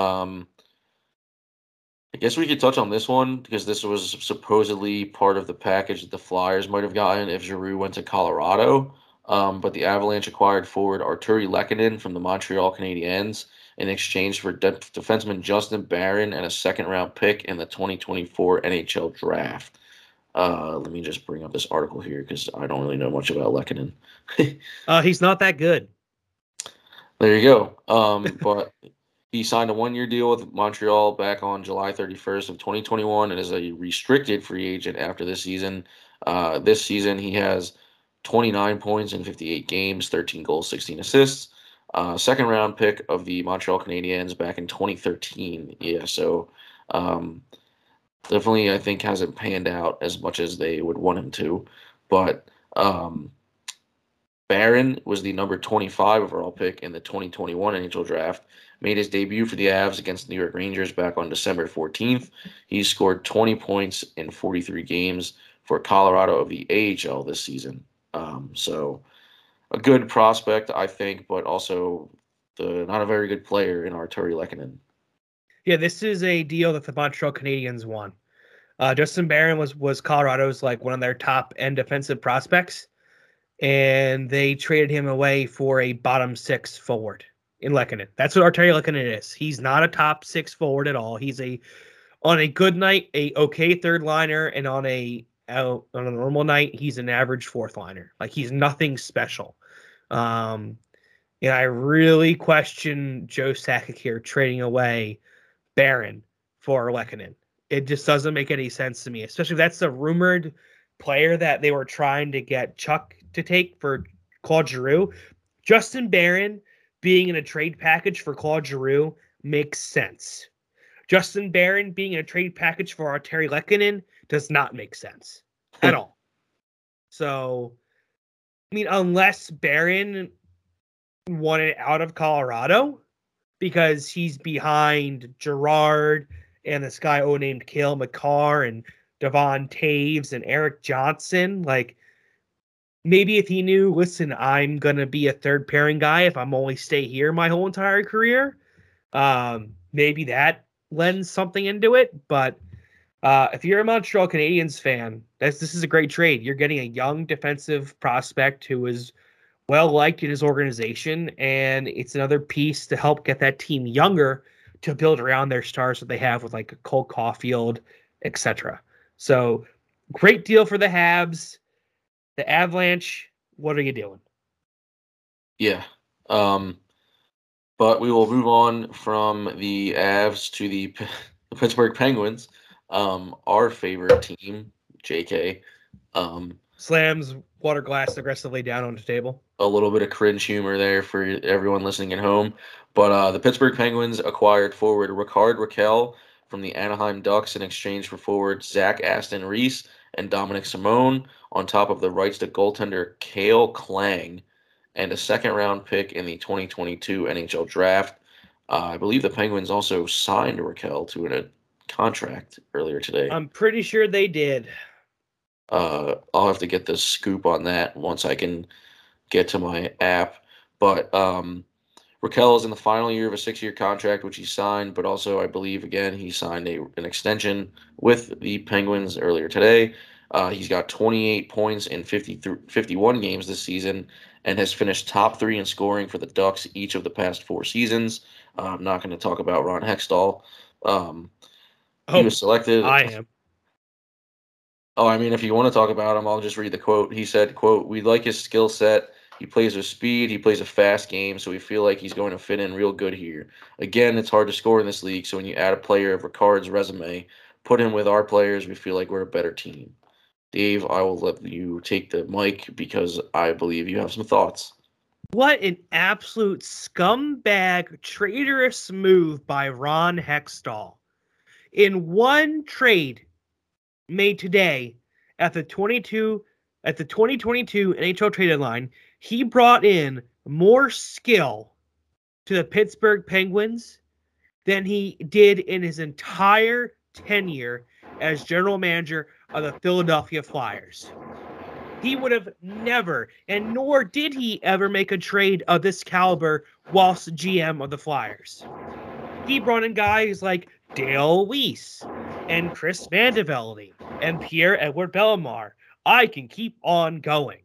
S9: I guess we could touch on this one because this was supposedly part of the package that the Flyers might have gotten if Giroux went to Colorado. But the Avalanche acquired forward Artturi Lehkonen from the Montreal Canadiens in exchange for defenseman Justin Barron and a second-round pick in the 2024 NHL Draft. Let me just bring up this article here because I don't really know much about Lehkonen.
S5: He's not that good.
S9: There you go. But he signed a one-year deal with Montreal back on July 31st of 2021 and is a restricted free agent after this season. This season, he has 29 points in 58 games, 13 goals, 16 assists. Second-round pick of the Montreal Canadiens back in 2013. Yeah, so Definitely, I think hasn't panned out as much as they would want him to. But Barron was the number 25 overall pick in the 2021 NHL draft. Made his debut for the Avs against the New York Rangers back on December 14th. He scored 20 points in 43 games for Colorado of the AHL this season. So a good prospect, I think, but also not a very good player in Artturi Lehkonen.
S5: Yeah, this is a deal that the Montreal Canadiens won. Justin Barron was Colorado's like one of their top end defensive prospects, and they traded him away for a bottom six forward in Lehkonen. That's what Artturi Lehkonen is. He's not a top six forward at all. He's on a good night, a okay third liner, and on a normal night, he's an average fourth liner. Like, he's nothing special. And I really question Joe Sakic here trading away Barron for Lehkonen. It just doesn't make any sense to me, especially if that's the rumored player that they were trying to get Chuck to take for Claude Giroux. Justin Barron being in a trade package for Claude Giroux makes sense. Justin Barron being in a trade package for Artturi Lehkonen does not make sense at all. So, I mean, unless Barron wanted out of Colorado because he's behind Girard and this guy named Cale Makar and Devon Taves and Eric Johnson, like, maybe if he knew, listen, I'm going to be a third pairing guy if I'm only stay here my whole entire career, maybe that lends something into it. But if you're a Montreal Canadiens fan, this is a great trade. You're getting a young defensive prospect who is well-liked in his organization, and it's another piece to help get that team younger to build around their stars that they have with like Cole Caulfield, etc. So great deal for the Habs. The Avalanche, what are you doing?
S9: Yeah. But we will move on from the Avs to the Pittsburgh Penguins, our favorite team, JK.
S5: Slams water glass aggressively down on the table.
S9: A little bit of cringe humor there for everyone listening at home. But the Pittsburgh Penguins acquired forward Rickard Rakell from the Anaheim Ducks in exchange for forward Zach Aston Reese and Dominic Simone, on top of the rights to goaltender Kale Klang and a second-round pick in the 2022 NHL Draft. I believe the Penguins also signed Rakell to a contract earlier today.
S5: I'm pretty sure they did.
S9: I'll have to get the scoop on that once I can get to my app. But Rakell is in the final year of a 6-year contract, which he signed, but also I believe, again, he signed an extension with the Penguins earlier today. He's got 28 points in 51 games this season and has finished top 3 in scoring for the Ducks each of the past 4 seasons. I'm not going to talk about Ron Hextall. He was selected.
S5: I am.
S9: Oh, I mean, if you want to talk about him, I'll just read the quote. He said, quote, "We like his skill set. He plays with speed. He plays a fast game, so we feel like he's going to fit in real good here. Again, it's hard to score in this league, so when you add a player of Rickard's resume, put him with our players, we feel like we're a better team." Dave, I will let you take the mic because I believe you have some thoughts.
S5: What an absolute scumbag, traitorous move by Ron Hextall. In one trade made today at the 2022 NHL trade deadline, he brought in more skill to the Pittsburgh Penguins than he did in his entire tenure as general manager of the Philadelphia Flyers. He would have never, and nor did he ever make a trade of this caliber whilst GM of the Flyers. He brought in guys like Dale Weiss and Chris Vandevelde and Pierre-Edouard Bellemare. I can keep on going.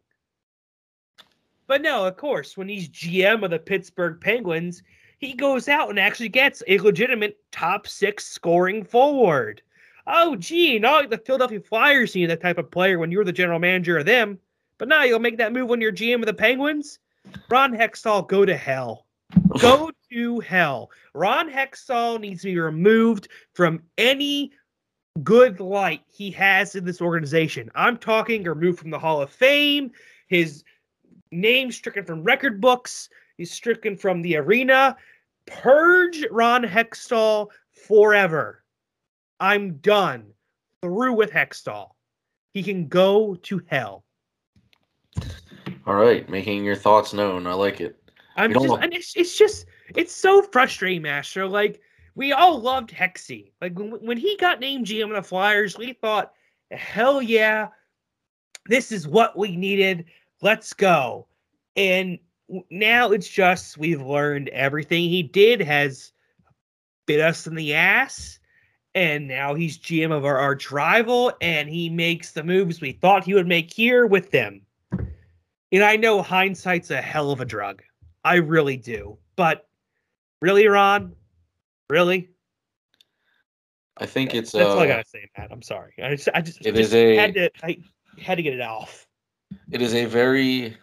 S5: But no, of course, when he's GM of the Pittsburgh Penguins, he goes out and actually gets a legitimate top 6 scoring forward. Oh, gee, not like the Philadelphia Flyers need that type of player when you were the general manager of them. But now you'll make that move when you're GM of the Penguins? Ron Hextall, go to hell. Go to hell. Ron Hextall needs to be removed from any good light he has in this organization. I'm talking removed from the Hall of Fame, his name stricken from record books, he's stricken from the arena. Purge Ron Hextall forever. I'm done. Through with Hextall. He can go to hell.
S9: All right, making your thoughts known. I like it.
S5: It's so frustrating, Master. Like, we all loved Hexy. Like, when he got named GM of the Flyers, we thought, hell yeah, this is what we needed. Let's go. And now it's just, we've learned everything he did has bit us in the ass. And now he's GM of our arch rival, and he makes the moves we thought he would make here with them. And I know hindsight's a hell of a drug. I really do. But really, Ron? Really?
S9: I think
S5: that's all I gotta say, Matt. I'm sorry. I had to get it off.
S9: It is a very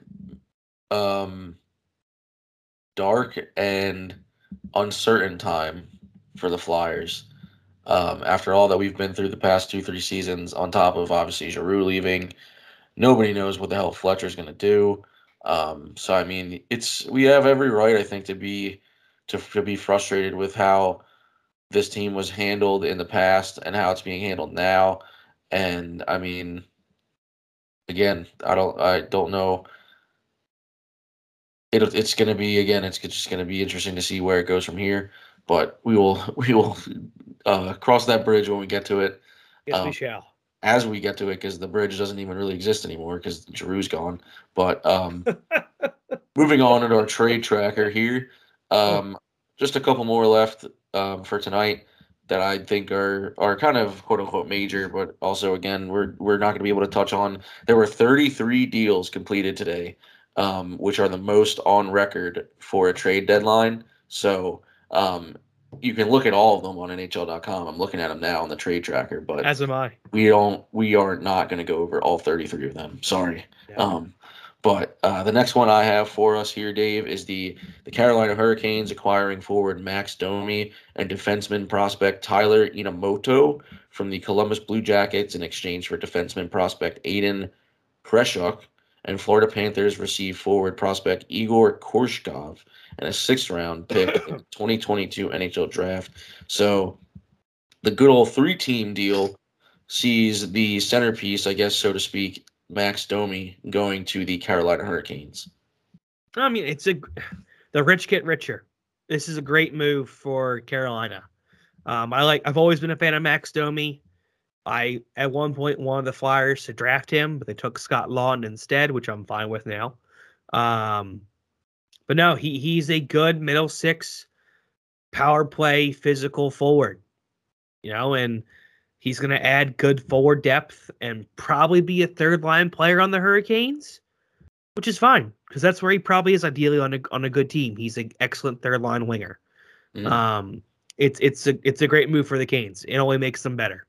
S9: dark and uncertain time for the Flyers. After all that we've been through the past 2-3 seasons, on top of obviously Giroux leaving, nobody knows what the hell Fletcher's going to do. So I mean, we have every right, I think, to be frustrated with how this team was handled in the past and how it's being handled now. And I mean, again, I don't know. It's going to be, again, it's just going to be interesting to see where it goes from here. But we will cross that bridge when we get to it.
S5: Yes, we shall.
S9: As we get to it, because the bridge doesn't even really exist anymore because Giroux's gone. But moving on to our trade tracker here, just a couple more left for tonight that I think are kind of quote unquote major, but also again we're not going to be able to touch on. There were 33 deals completed today, which are the most on record for a trade deadline. So you can look at all of them on NHL.com. I'm looking at them now on the trade tracker, but
S5: as am I.
S9: We are not going to go over all 33 of them. Sorry. Yeah. But the next one I have for us here, Dave, is the Carolina Hurricanes acquiring forward Max Domi and defenseman prospect Tyler Inamoto from the Columbus Blue Jackets in exchange for defenseman prospect Aiden Preshuk. And Florida Panthers receive forward prospect Igor Korshkov and a 6th-round pick in the 2022 NHL Draft. So the good old 3-team deal sees the centerpiece, I guess, so to speak, Max Domi going to the Carolina Hurricanes.
S5: I mean, the rich get richer. This is a great move for Carolina. I've always been a fan of Max Domi. I, at one point, wanted the Flyers to draft him, but they took Scott Lawton instead, which I'm fine with now. But no, he's a good middle six power play physical forward, and he's going to add good forward depth and probably be a third line player on the Hurricanes, which is fine because that's where he probably is ideally on a good team. He's an excellent third line winger. Mm-hmm. It's a great move for the Canes. It only makes them better.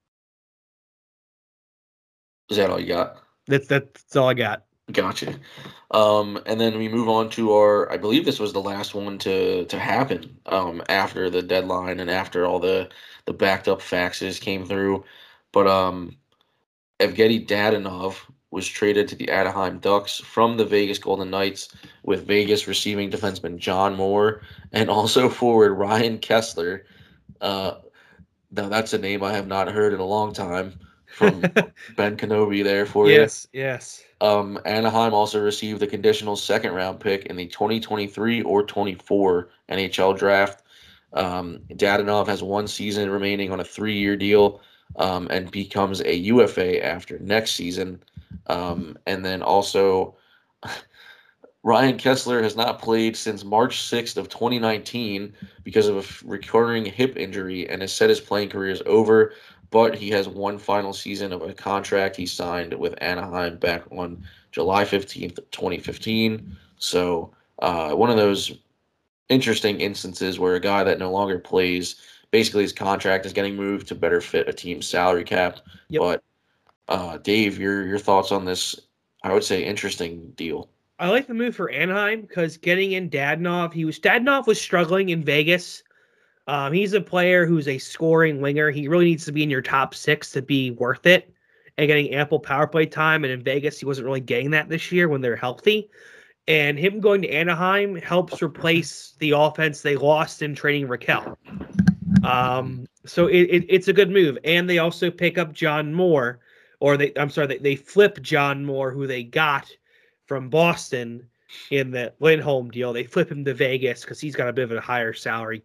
S9: Is that all you got?
S5: That's all I got.
S9: Gotcha. And then we move on to I believe this was the last one to happen after the deadline and after all the backed up faxes came through. But Evgeny Dadonov was traded to the Anaheim Ducks from the Vegas Golden Knights, with Vegas receiving defenseman John Moore and also forward Ryan Kessler. Now that's a name I have not heard in a long time. From Ben Kenobi there for you.
S5: Yes.
S9: Anaheim also received a conditional 2nd-round pick in the 2023 or 24 NHL Draft. Dadonov has 1 season remaining on a 3-year deal and becomes a UFA after next season. And then also, Ryan Kessler has not played since March 6th of 2019 because of a recurring hip injury and has said his playing career is over. But he has 1 final season of a contract he signed with Anaheim back on July 15th, 2015. So one of those interesting instances where a guy that no longer plays, basically his contract is getting moved to better fit a team's salary cap. Yep. But Dave, your thoughts on this, I would say, interesting deal.
S5: I like the move for Anaheim because getting in Dadonov was struggling in Vegas. He's a player who's a scoring winger. He really needs to be in your top 6 to be worth it and getting ample power play time. And in Vegas, he wasn't really getting that this year when they're healthy. And him going to Anaheim helps replace the offense they lost in trading Raquel. So it's a good move. And they also pick up John Moore, or they flip John Moore, who they got from Boston in the Lindholm deal. They flip him to Vegas because he's got a bit of a higher salary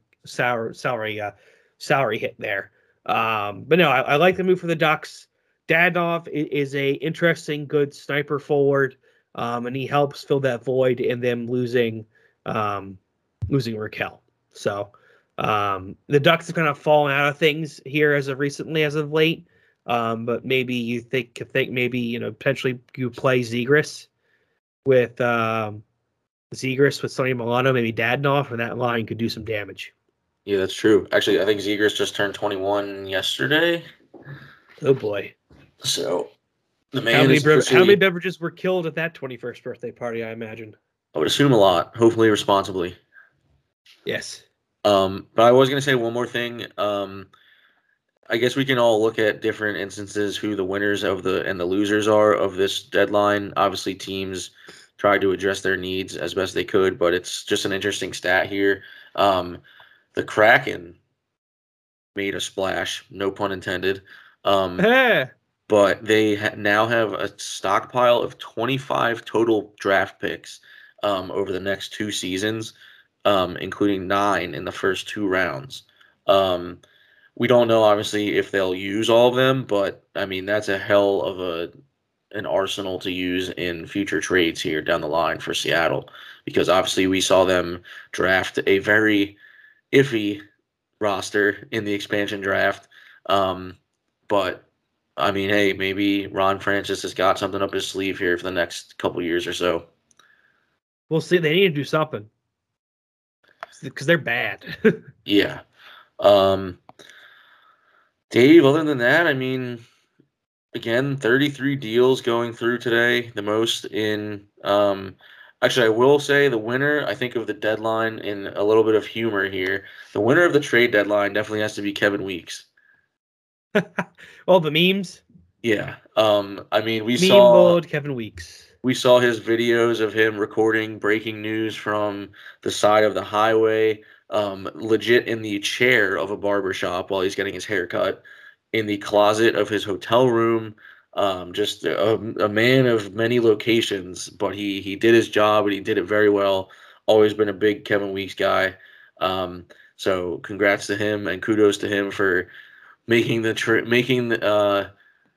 S5: hit there. But no, I like the move for the Ducks. Dadonov is a interesting, good sniper forward, and he helps fill that void in them losing Raquel. So the Ducks have kind of fallen out of things here as of late. But maybe you think maybe potentially you play Zegras with Sonny Milano, maybe Dadonov, and that line could do some damage.
S9: Yeah, that's true. Actually, I think Zegras just turned 21 yesterday.
S5: Oh boy!
S9: So the man
S5: how many beverages were killed at that 21st birthday party? I imagine.
S9: I would assume a lot. Hopefully, responsibly.
S5: Yes.
S9: But I was going to say one more thing. I guess we can all look at different instances who the winners and the losers are of this deadline. Obviously, teams tried to address their needs as best they could, but it's just an interesting stat here. The Kraken made a splash, no pun intended. But they now have a stockpile of 25 total draft picks over the next 2 seasons, including 9 in the first 2 rounds. We don't know, obviously, if they'll use all of them, but, I mean, that's a hell of an arsenal to use in future trades here down the line for Seattle, because obviously we saw them draft a very iffy roster in the expansion draft. But, I mean, hey, maybe Ron Francis has got something up his sleeve here for the next couple years or so.
S5: We'll see. They need to do something because they're bad.
S9: Yeah. Dave, other than that, I mean, again, 33 deals going through today, the most in actually, I will say the winner, I think, of the deadline, in a little bit of humor here, the winner of the trade deadline definitely has to be Kevin Weeks.
S5: All the memes.
S9: Yeah. I mean, we
S5: Meme
S9: saw
S5: bold Kevin Weeks.
S9: We saw his videos of him recording breaking news from the side of the highway, legit in the chair of a barbershop while he's getting his hair cut, in the closet of his hotel room. Just a man of many locations, but he did his job and he did it very well. Always been a big Kevin Weeks guy. So congrats to him and kudos to him for breaking the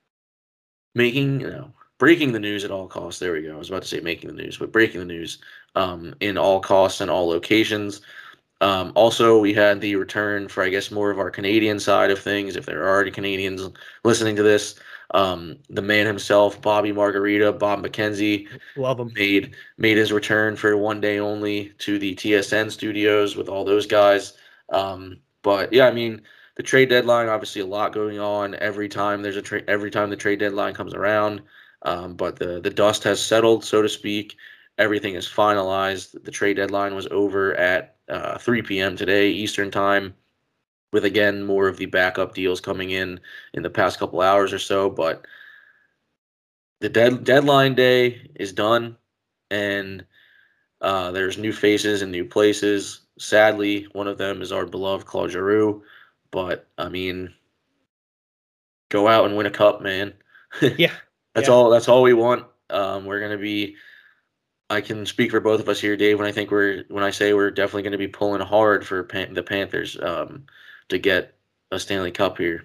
S9: news at all costs. There we go. I was about to say making the news, but breaking the news in all costs and all locations. Also, we had the return for, I guess, more of our Canadian side of things, if there are already Canadians listening to this. The man himself, Bobby Margarita, Bob McKenzie,
S5: love him,
S9: made his return for one day only to the TSN studios with all those guys. But yeah, I mean, the trade deadline, obviously a lot going on every time the trade deadline comes around. But the dust has settled, so to speak. Everything is finalized. The trade deadline was over at 3 p.m. today, Eastern time, with, again, more of the backup deals coming in the past couple hours or so. But the deadline day is done, and there's new faces and new places. Sadly, one of them is our beloved Claude Giroux. But, I mean, go out and win a cup, man.
S5: Yeah.
S9: That's all we want. We're going to be, I can speak for both of us here, Dave, when I say we're definitely going to be pulling hard for the Panthers to get a Stanley Cup here.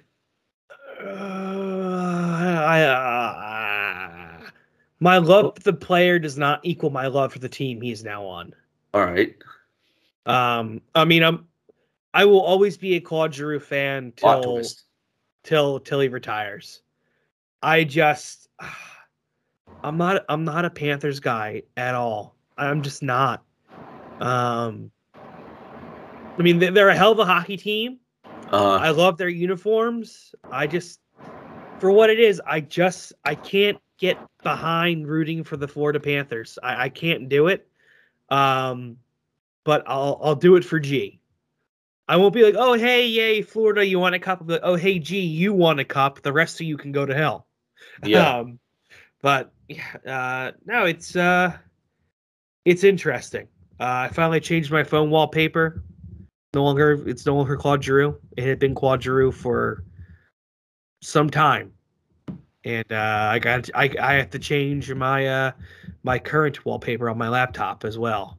S5: My love for the player does not equal my love for the team he is now on.
S9: All right.
S5: I mean, I will always be a Claude Giroux fan till he retires. I'm not a Panthers guy at all. I'm just not. I mean, they're a hell of a hockey team. I love their uniforms. For what it is, I can't get behind rooting for the Florida Panthers. I can't do it. But I'll do it for G. I won't be like, oh, hey, yay, Florida, you want a cup? I'll be like, oh, hey, G, you want a cup. The rest of you can go to hell.
S9: Yeah.
S5: But no, it's interesting. I finally changed my phone wallpaper no longer Claude Giroux. It had been Claude Giroux for some time, and I have to change my my current wallpaper on my laptop as well.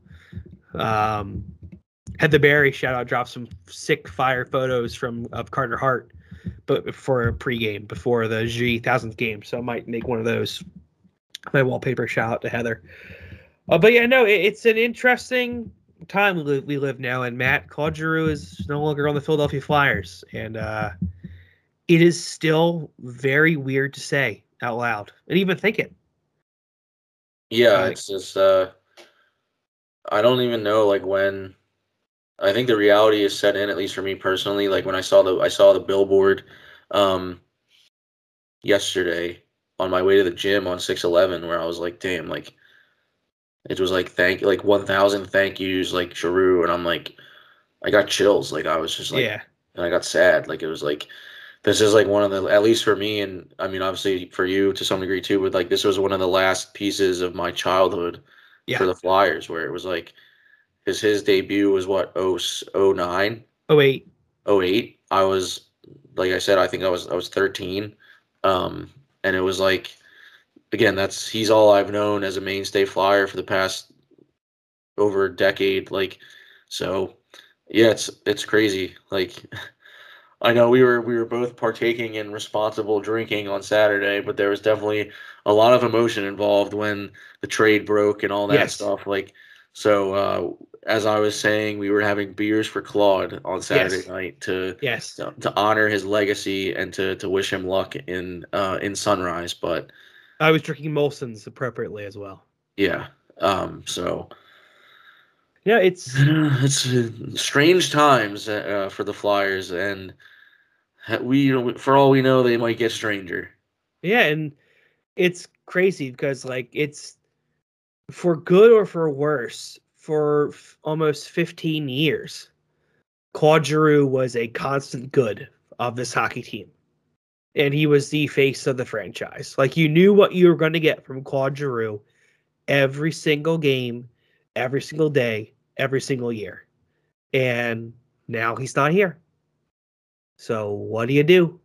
S5: Heather Barry shout out dropped some sick fire photos of Carter Hart, but for a pregame before the G1000th game, so I might make one of those my wallpaper. Shout out to Heather. But yeah, no, it's an interesting time we live now, and Matt, Claude Giroux is no longer on the Philadelphia Flyers, and it is still very weird to say out loud and even think it.
S9: Yeah, it's just I don't even know like when. I think the reality is set in, at least for me personally. Like when I saw the billboard yesterday on my way to the gym on 611, where I was like, damn, like it was like 1,000 thank yous, like Giroux, and I'm like, I got chills. Like I was just like,
S5: Yeah.
S9: And I got sad. Like it was like, this is like one of the, at least for me, and I mean obviously for you to some degree too, but like this was one of the last pieces of my childhood for the Flyers, where it was like, because his debut was what, 09?
S5: 08.
S9: 08. I was, like I said, I think I was 13. And it was like, again, he's all I've known as a mainstay Flyer for the past over a decade. Like, so yeah, it's crazy. Like, I know we were both partaking in responsible drinking on Saturday, but there was definitely a lot of emotion involved when the trade broke and all that stuff. Like, so as I was saying, we were having beers for Claude on Saturday night to honor his legacy and to wish him luck in Sunrise. But
S5: I was drinking Molson's appropriately as well.
S9: Yeah. So
S5: yeah, it's
S9: strange times for the Flyers, and for all we know, they might get stranger.
S5: Yeah, and it's crazy because like it's for good or for worse. For almost 15 years, Claude Giroux was a constant good of this hockey team. And he was the face of the franchise. Like, you knew what you were going to get from Claude Giroux every single game, every single day, every single year. And now he's not here. So what do you do?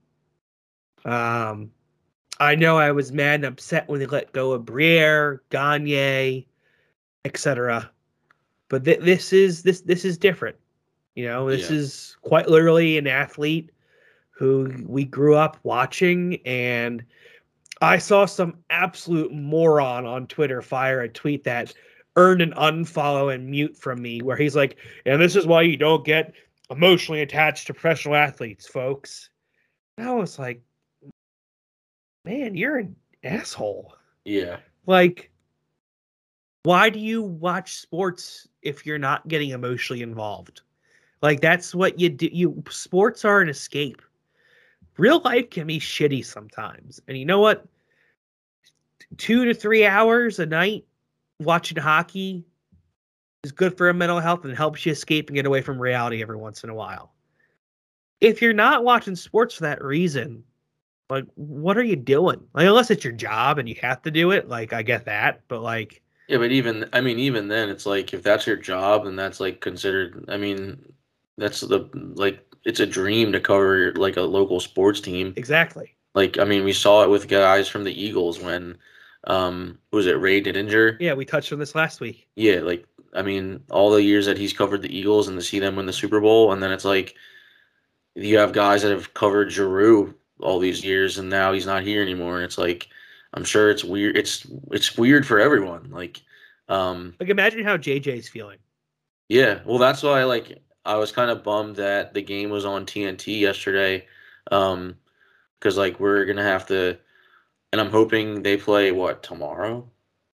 S5: I know I was mad and upset when they let go of Briere, Gagne, etc. But this is different. You know, this is quite literally an athlete who we grew up watching, and I saw some absolute moron on Twitter fire a tweet that earned an unfollow and mute from me, where he's like, and this is why you don't get emotionally attached to professional athletes, folks. And I was like, man, you're an asshole.
S9: Yeah.
S5: Like, why do you watch sports if you're not getting emotionally involved? Like, that's what you do. Sports are an escape. Real life can be shitty sometimes. And you know what? 2 to 3 hours a night watching hockey is good for your mental health and helps you escape and get away from reality every once in a while. If you're not watching sports for that reason, like, what are you doing? Like, unless it's your job and you have to do it, like, I get that, but like,
S9: yeah, but even then, it's like, if that's your job, then that's like considered. I mean, that's it's a dream to cover like a local sports team.
S5: Exactly.
S9: Like, I mean, we saw it with guys from the Eagles when, was it Ray Didinger?
S5: Yeah, we touched on this last week.
S9: Yeah, like, I mean, all the years that he's covered the Eagles and to see them win the Super Bowl, and then it's like you have guys that have covered Giroux all these years, and now he's not here anymore, and it's like, I'm sure it's weird. It's weird for everyone. Like
S5: imagine how JJ's feeling.
S9: Yeah, well, that's why I was kind of bummed that the game was on TNT yesterday, because like we're gonna have to, and I'm hoping they play tomorrow.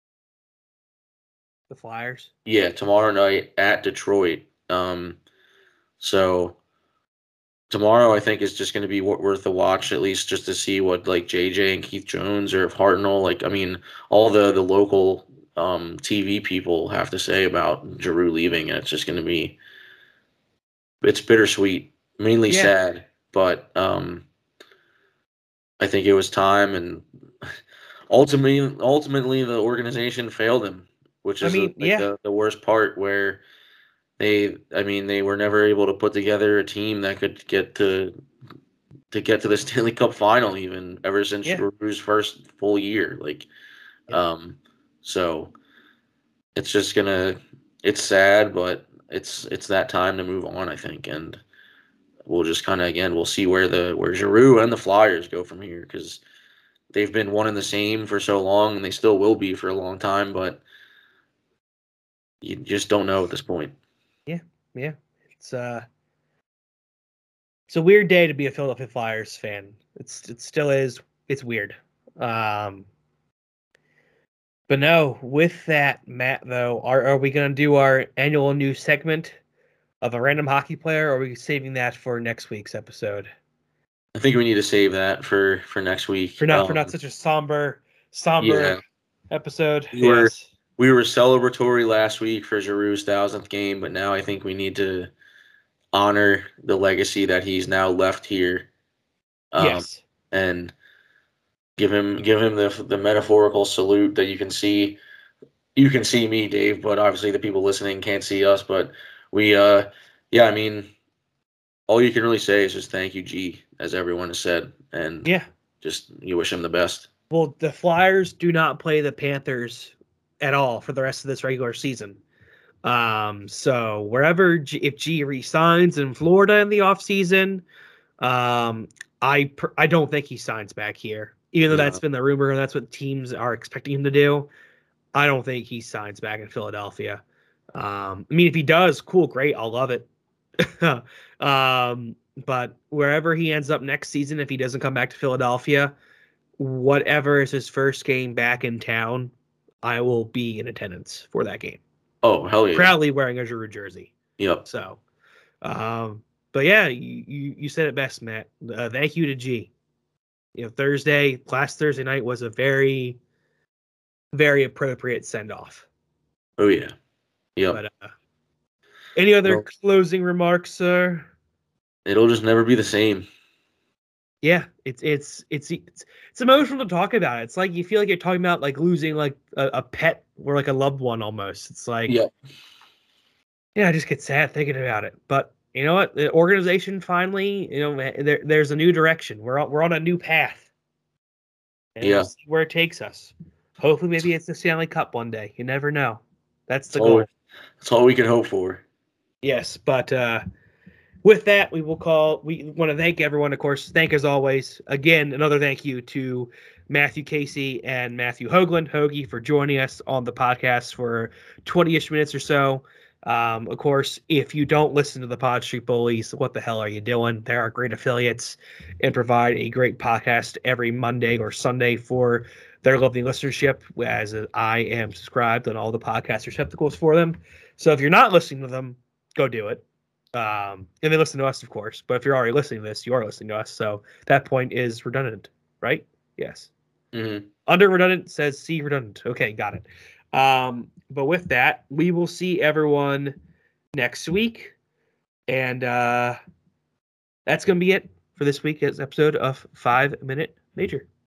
S5: The Flyers.
S9: Yeah, tomorrow night at Detroit. So tomorrow I think is just going to be worth a watch, at least just to see what like JJ and Keith Jones or if Hartnell, like, I mean, all the local TV people have to say about Giroux leaving, and it's just going to be, it's bittersweet, mainly sad, but I think it was time, and ultimately the organization failed him, which is the worst part, where They were never able to put together a team that could get to the Stanley Cup final even ever since Giroux's first full year. So it's just it's sad, but it's that time to move on, I think, and we'll just we'll see where Giroux and the Flyers go from here, because they've been one and the same for so long, and they still will be for a long time, but you just don't know at this point.
S5: Yeah. It's a weird day to be a Philadelphia Flyers fan. It still is. It's weird. But no, with that, Matt, though, are we going to do our annual new segment of a random hockey player, or are we saving that for next week's episode?
S9: I think we need to save that for next week.
S5: For not such a somber episode.
S9: We were celebratory last week for Giroux's 1,000th game, but now I think we need to honor the legacy that he's now left here.
S5: Yes.
S9: And give him the metaphorical salute that you can see. You can see me, Dave, but obviously the people listening can't see us. But we, all you can really say is just thank you, G, as everyone has said, and just you wish him the best.
S5: Well, the Flyers do not play the Panthers at all for the rest of this regular season. So wherever if G resigns in Florida in the offseason, I don't think he signs back here, even though that's been the rumor and that's what teams are expecting him to do. I don't think he signs back in Philadelphia. If he does, cool, great, I'll love it. But wherever he ends up next season, if he doesn't come back to Philadelphia, whatever is his first game back in town, I will be in attendance for that game.
S9: Oh, hell yeah.
S5: Proudly wearing a Giroux jersey.
S9: Yep.
S5: So, but yeah, you said it best, Matt. Thank you to G. Last Thursday night was a very, very appropriate send-off.
S9: Oh, yeah. Yep.
S5: But any other closing remarks, sir?
S9: It'll just never be the same.
S5: Yeah, it's emotional to talk about. It's like you feel like you're talking about like losing like a pet or like a loved one almost. It's like, I just get sad thinking about it. But you know what? The organization finally, there's a new direction. We're on a new path. And we'll see where it takes us. Hopefully, maybe it's the Stanley Cup one day. You never know. That's the goal.
S9: That's all we can hope for.
S5: Yes, but with that, we want to thank everyone, of course. Thank, as always, again, another thank you to Matthew Casey and Matthew Hoagland, Hoagie, for joining us on the podcast for 20-ish minutes or so. Of course, if you don't listen to the Pod Street Bullies, what the hell are you doing? They are great affiliates and provide a great podcast every Monday or Sunday for their lovely listenership, as I am subscribed on all the podcast receptacles for them. So if you're not listening to them, go do it. And they listen to us, of course. But if you're already listening to this, you are listening to us. So that point is redundant, right? Yes.
S9: Mm-hmm.
S5: Under redundant says C redundant. Okay, got it. But with that, we will see everyone next week. And that's going to be it for this week's episode of 5 Minute Major.